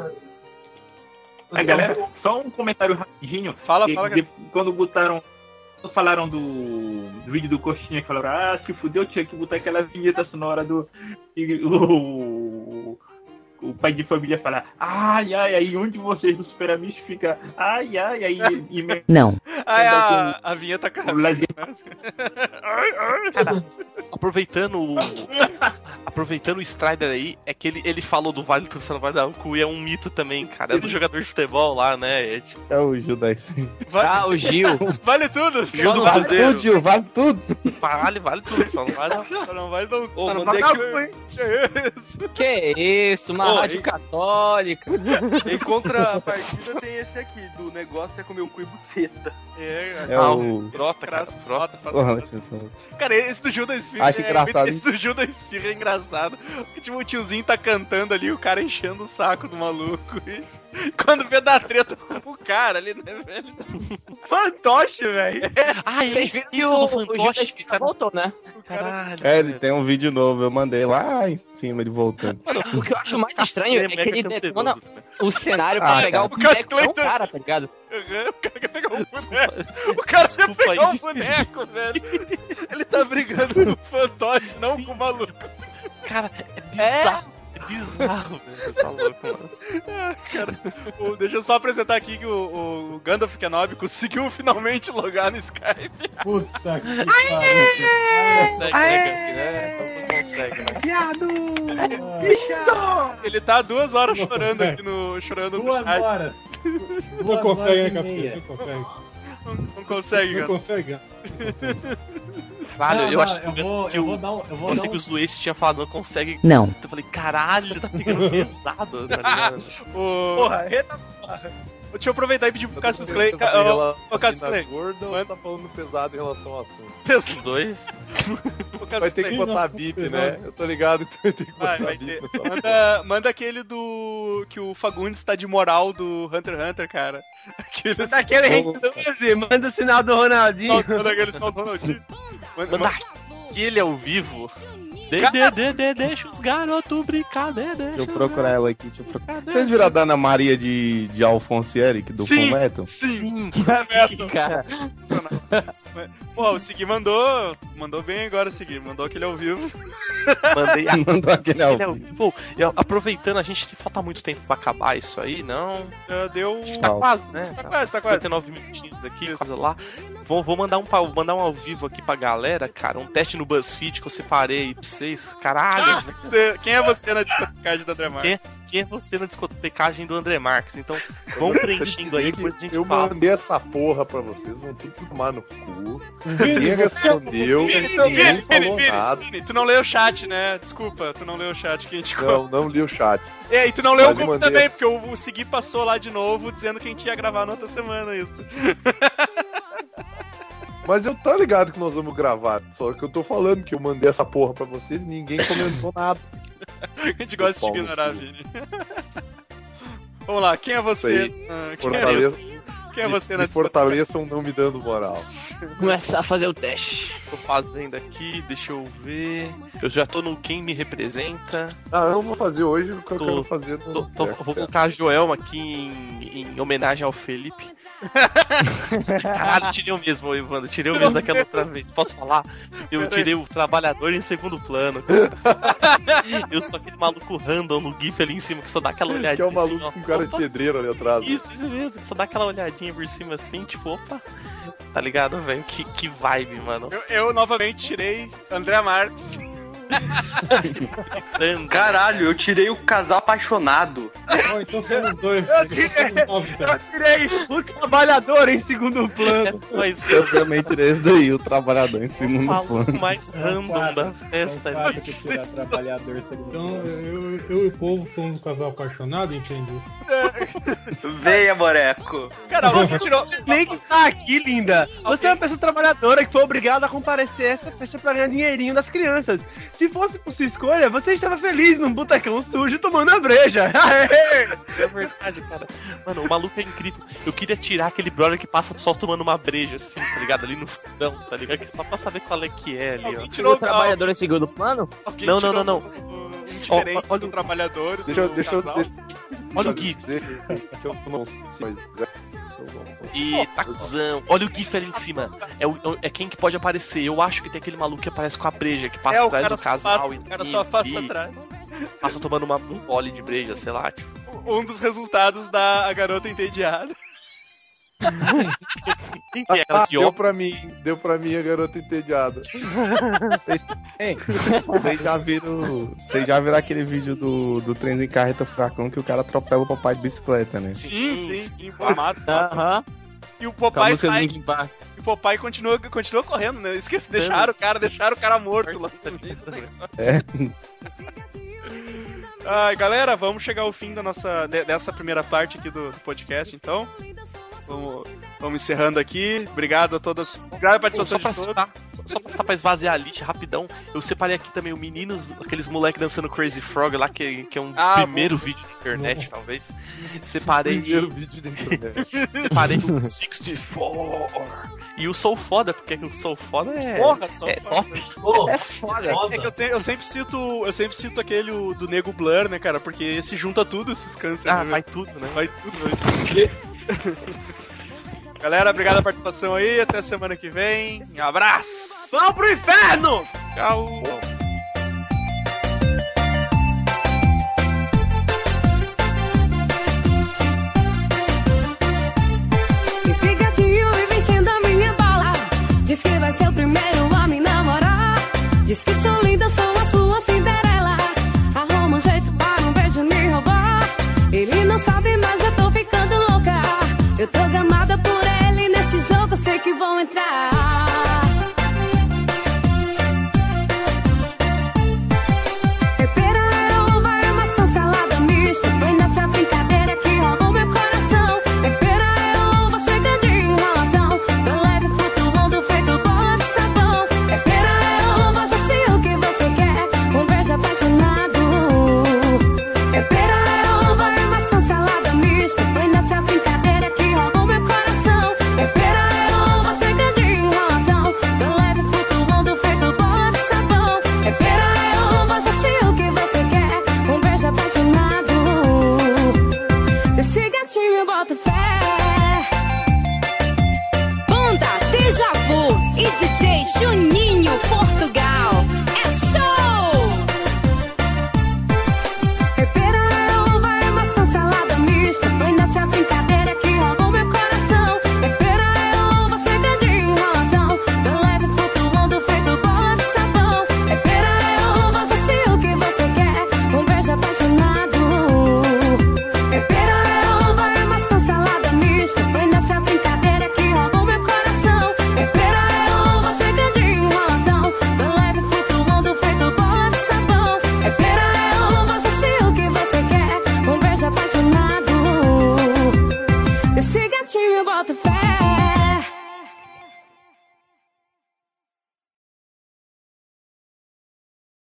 A galera, só um comentário rapidinho. Fala, E- fala, de- quando botaram. Quando falaram do, do vídeo do Coxinha, que falaram, ah, se fudeu, tinha que botar aquela vinheta sonora do. E o, o pai de família fala, ai, ai, aí onde vocês do Super Amigos fica, ai, ai, aí. E, e, Não. Ah, é a, a vinheta com a O lazer- Cara, aproveitando o. Aproveitando o Strider aí, é que ele, ele falou do Vale do Vale da Cu e é um mito também, cara. É do jogador de futebol lá, né? É, tipo, É o Gil da Stream. Vale, Ah, o Gil. vale tudo. Gil do Vale Cruzeiro. tudo, Gil, vale tudo. vale, vale tudo, só não vale. Só não vale dar um. Ô, só não mandei vale aqui- dar um- Que isso? Que isso, uma Ô, rádio e- católica. Em contrapartida tem esse aqui, do negócio é comer o cu e buceta. É, É Ah, o. Frota, cara, Frota, frota. frota, Porra, frota. deixa eu- Cara, esse do Gil da Esfirra Acho é, engraçado. esse do Gil da Esfirra é engraçado. Porque, tipo, o tiozinho tá cantando ali, o cara enchendo o saco do maluco. E quando vê da treta com o cara ali, né, velho? Fantoche, velho. Ah, é Vocês isso viram do que o, o Gil da fantoche. Esfirra voltou, né? O cara... Caralho. É, ele tem um vídeo novo, eu mandei lá em cima ele voltando. Mano, o que eu acho mais estranho é que ele detona canceroso. o cenário pra Ah, pegar cara. o O Cass boneco do Clayton- cara, tá ligado? Uhum, o cara quer pegar um boneco. O cara quer Desculpa pegar um aí. boneco, velho. Ele tá brigando com o fantoche, não com o maluco. Cara, é bizarro. É bizarro, velho. Tá louco, mano. Cara, o- deixa eu só apresentar aqui que o, o Gandalf Kenobi conseguiu finalmente logar no Skype. Puta que Não consegue, né, Garcia? Né? Não consegue, né? Ele tá há duas horas Não chorando consegue. aqui no. Chorando no Duas chat. horas. Não Duas consegue, horas né, e meia. Capitão? Não consegue. Não, não consegue, Não cara. consegue. Caralho, Não, eu não, acho que eu vou- que eu o- vou dar um- eu vou eu dar sei um- que o Zueste tinha falado, não consegue. Não. Eu falei, caralho, tá pegando pesado, tá ligado? O... Porra, eita porra. Deixa eu aproveitar e pedir pro Cassius Clay. Clay. Ca- ô, Ô, Cassius Tá Clay. gordo ou tá falando pesado em relação ao assunto? Os dois. Vai ter que botar bip, né? Eu tô ligado, então vai ter que botar Vai, vai bip. ter. Manda, manda aquele do. Que o Fagundes tá de moral do Hunter x Hunter, cara. Aquele. Manda aquele Henrique doze, manda o sinal do Ronaldinho. Manda aquele sinal do Ronaldinho. Manda, Manda aquele ao vivo. De, de, de, de, deixa os garotos brincar, de, deixa Deixa eu os procurar ela aqui. Deixa eu procurar. Vocês viram a Dana Maria de, de Alfonso Eric, do Sim, Fullmetal? Sim, Sim, cara. Pô, o Segui mandou. Mandou bem agora, Segui. Mandou aquele ao vivo. Mandei a... Mandou aquele ao Aquele ao vivo. Pô, eu- aproveitando, a gente falta muito tempo pra acabar isso aí, não? Já deu. Tá quase, né? Tá quase, tá quase. cinquenta e nove minutinhos aqui, coisa lá. Vou, vou mandar, um, pa- vou mandar um ao vivo aqui pra galera, cara. Um teste no BuzzFeed que eu separei aí pra vocês. Caralho, Ah, você- quem é você na discotecagem da André Marques? Quem, quem é você na discotecagem do André Marques? Então, vão preenchendo aí, depois a gente Eu fala. mandei essa porra pra vocês, vão ter que tomar no cu. Ninguém respondeu, Vini, ninguém Vini, falou Vini, nada. Vini, tu não leu o chat, né? Desculpa, tu não leu o chat que a gente Não, não li o chat. É, e tu não leu o Mas grupo mandei- também, porque o, o Segui passou lá de novo dizendo que a gente ia gravar na outra semana isso. Mas eu tô ligado que nós vamos gravar. Só que eu tô falando que eu mandei essa porra pra vocês e ninguém comentou nada. A gente gosta de Paulo, ignorar, filho. Vini. Vamos lá, quem é você? Isso aí. Ah, quem, é Fortaleza. você? Quem é você Me- na me fortaleçam não me dando moral. Começar a fazer o teste. Tô fazendo aqui, deixa eu ver. Eu já tô no Quem Me Representa. Ah, eu não vou fazer hoje o que eu Tô- quero fazer no. Tô, tô- É, vou é. colocar a Joelma aqui em, em homenagem ao Felipe. Caralho, tirei o mesmo, Evandro. Tirei o mesmo daquela outra vez. Posso falar? Eu tirei o trabalhador em segundo plano. cara. Eu sou aquele maluco random no GIF ali em cima que só dá aquela olhadinha Que é o maluco assim, ó. com cara de Opa, pedreiro ali atrás. né? Isso, isso mesmo. Só dá aquela olhadinha por cima assim, tipo, opa. Tá ligado, velho? Que, que vibe, mano. Eu, eu novamente tirei André Marques. Caralho, eu tirei o casal apaixonado. Oh, então somos dois. Eu tirei, eu tirei o trabalhador em segundo plano. Mas Eu também tirei esse daí, o trabalhador em cima o no maluco plano. mais random da festa. Então, ali. que tirar trabalhador Então, eu, eu e o povo somos um casal apaixonado, entendi. Venha, Moreco. Cara, você tirou. Nem que está aqui, linda. Você é uma pessoa trabalhadora que foi obrigada a comparecer a essa festa pra ganhar dinheirinho das crianças. Se fosse por sua escolha, você estava feliz num botecão sujo tomando a breja. É verdade, cara. Mano, o maluco é incrível. Eu queria tirar aquele brother que passa só tomando uma breja, assim, tá ligado? Ali no fundão, tá ligado? Que só pra saber qual é que é ali, ó. Alguém Tirou o tirou trabalhador em segundo plano? Alguém Não, não, tirou não, não. Um, um diferente Ó, olha do o- trabalhador. Deixa eu. do Deixa eu. casal. Deixa, Olha o deixa eu GIF. dizer que eu não sei, mas. eu não- E tá cuzão. Olha o GIF ali em cima. É, o- é quem que pode aparecer. Eu acho que tem aquele maluco que aparece com a breja, que passa É, o atrás cara do só casal passa- e o cara só passa e- atrás. passa tomando uma, um gole de breja, sei lá, tipo. Um dos resultados da a garota entediada. Quem que é Ah, aquela de deu óculos? pra mim, deu pra mim a garota entediada. Hein, vocês já viram. Vocês já viram aquele vídeo do, do trem em carreta furacão que o cara atropela o papai de bicicleta, né? Sim, sim, sim, formado. Aham. E o Com a Popeye música do sai. Linkin Park. E o Popeye continua, continua correndo, né? Esqueci, deixaram o cara, deixaram o cara morto lá. É. Ai, galera, vamos chegar ao fim da nossa, de- dessa primeira parte aqui do, do podcast, então. Vamos, vamos encerrando aqui. Obrigado a todas. Obrigado a participação Só pra, de todos. citar, só, só pra citar pra esvaziar a lista rapidão, eu separei aqui também o Meninos, aqueles moleques dançando Crazy Frog lá, que, que é um Ah, primeiro vídeo da internet, Nossa. talvez. Separei. Primeiro vídeo da internet. Separei o sessenta e quatro. E o Sou Foda, porque o Sou Foda é, Porra, só é top. É foda. É que eu, se- eu sempre cito. Eu sempre cito aquele o do Nego Blur, né, cara? Porque se junta tudo, esses cânceres. Ah, né, vai tudo, né? Vai tudo, vai tudo. Galera, obrigado pela participação aí. Até semana que vem. Um abraço! Vamos pro inferno! Tchau! Diz que vai ser o primeiro a me namorar. Diz que sou linda, sou a sua Cinderela. Arruma um jeito para um beijo me roubar. Ele não sabe, mas já tô ficando louca. Eu tô gamada por ele, nesse jogo eu sei que vou entrar. É pera, é uva, é maçã, salada mista. Foi nessa brincadeira que roubou meu coração. É pera, é uva, chega de enrolação. Tô leve, flutuando, feito bola de sabão. É pera, é uva, já sei o que você quer. Um beijo apaixonado. É pera, é uva, é maçã, salada mista. Foi nessa brincadeira que roubou meu coração. É pera, é uva, chega de enrolação. Tô leve, flutuando, feito bola de sabão. É pera, é uva, já sei o que você quer. Um beijo apaixonado. Esse gatinho eu boto fé. Banda Deja Vu e D J Juninho Portugal.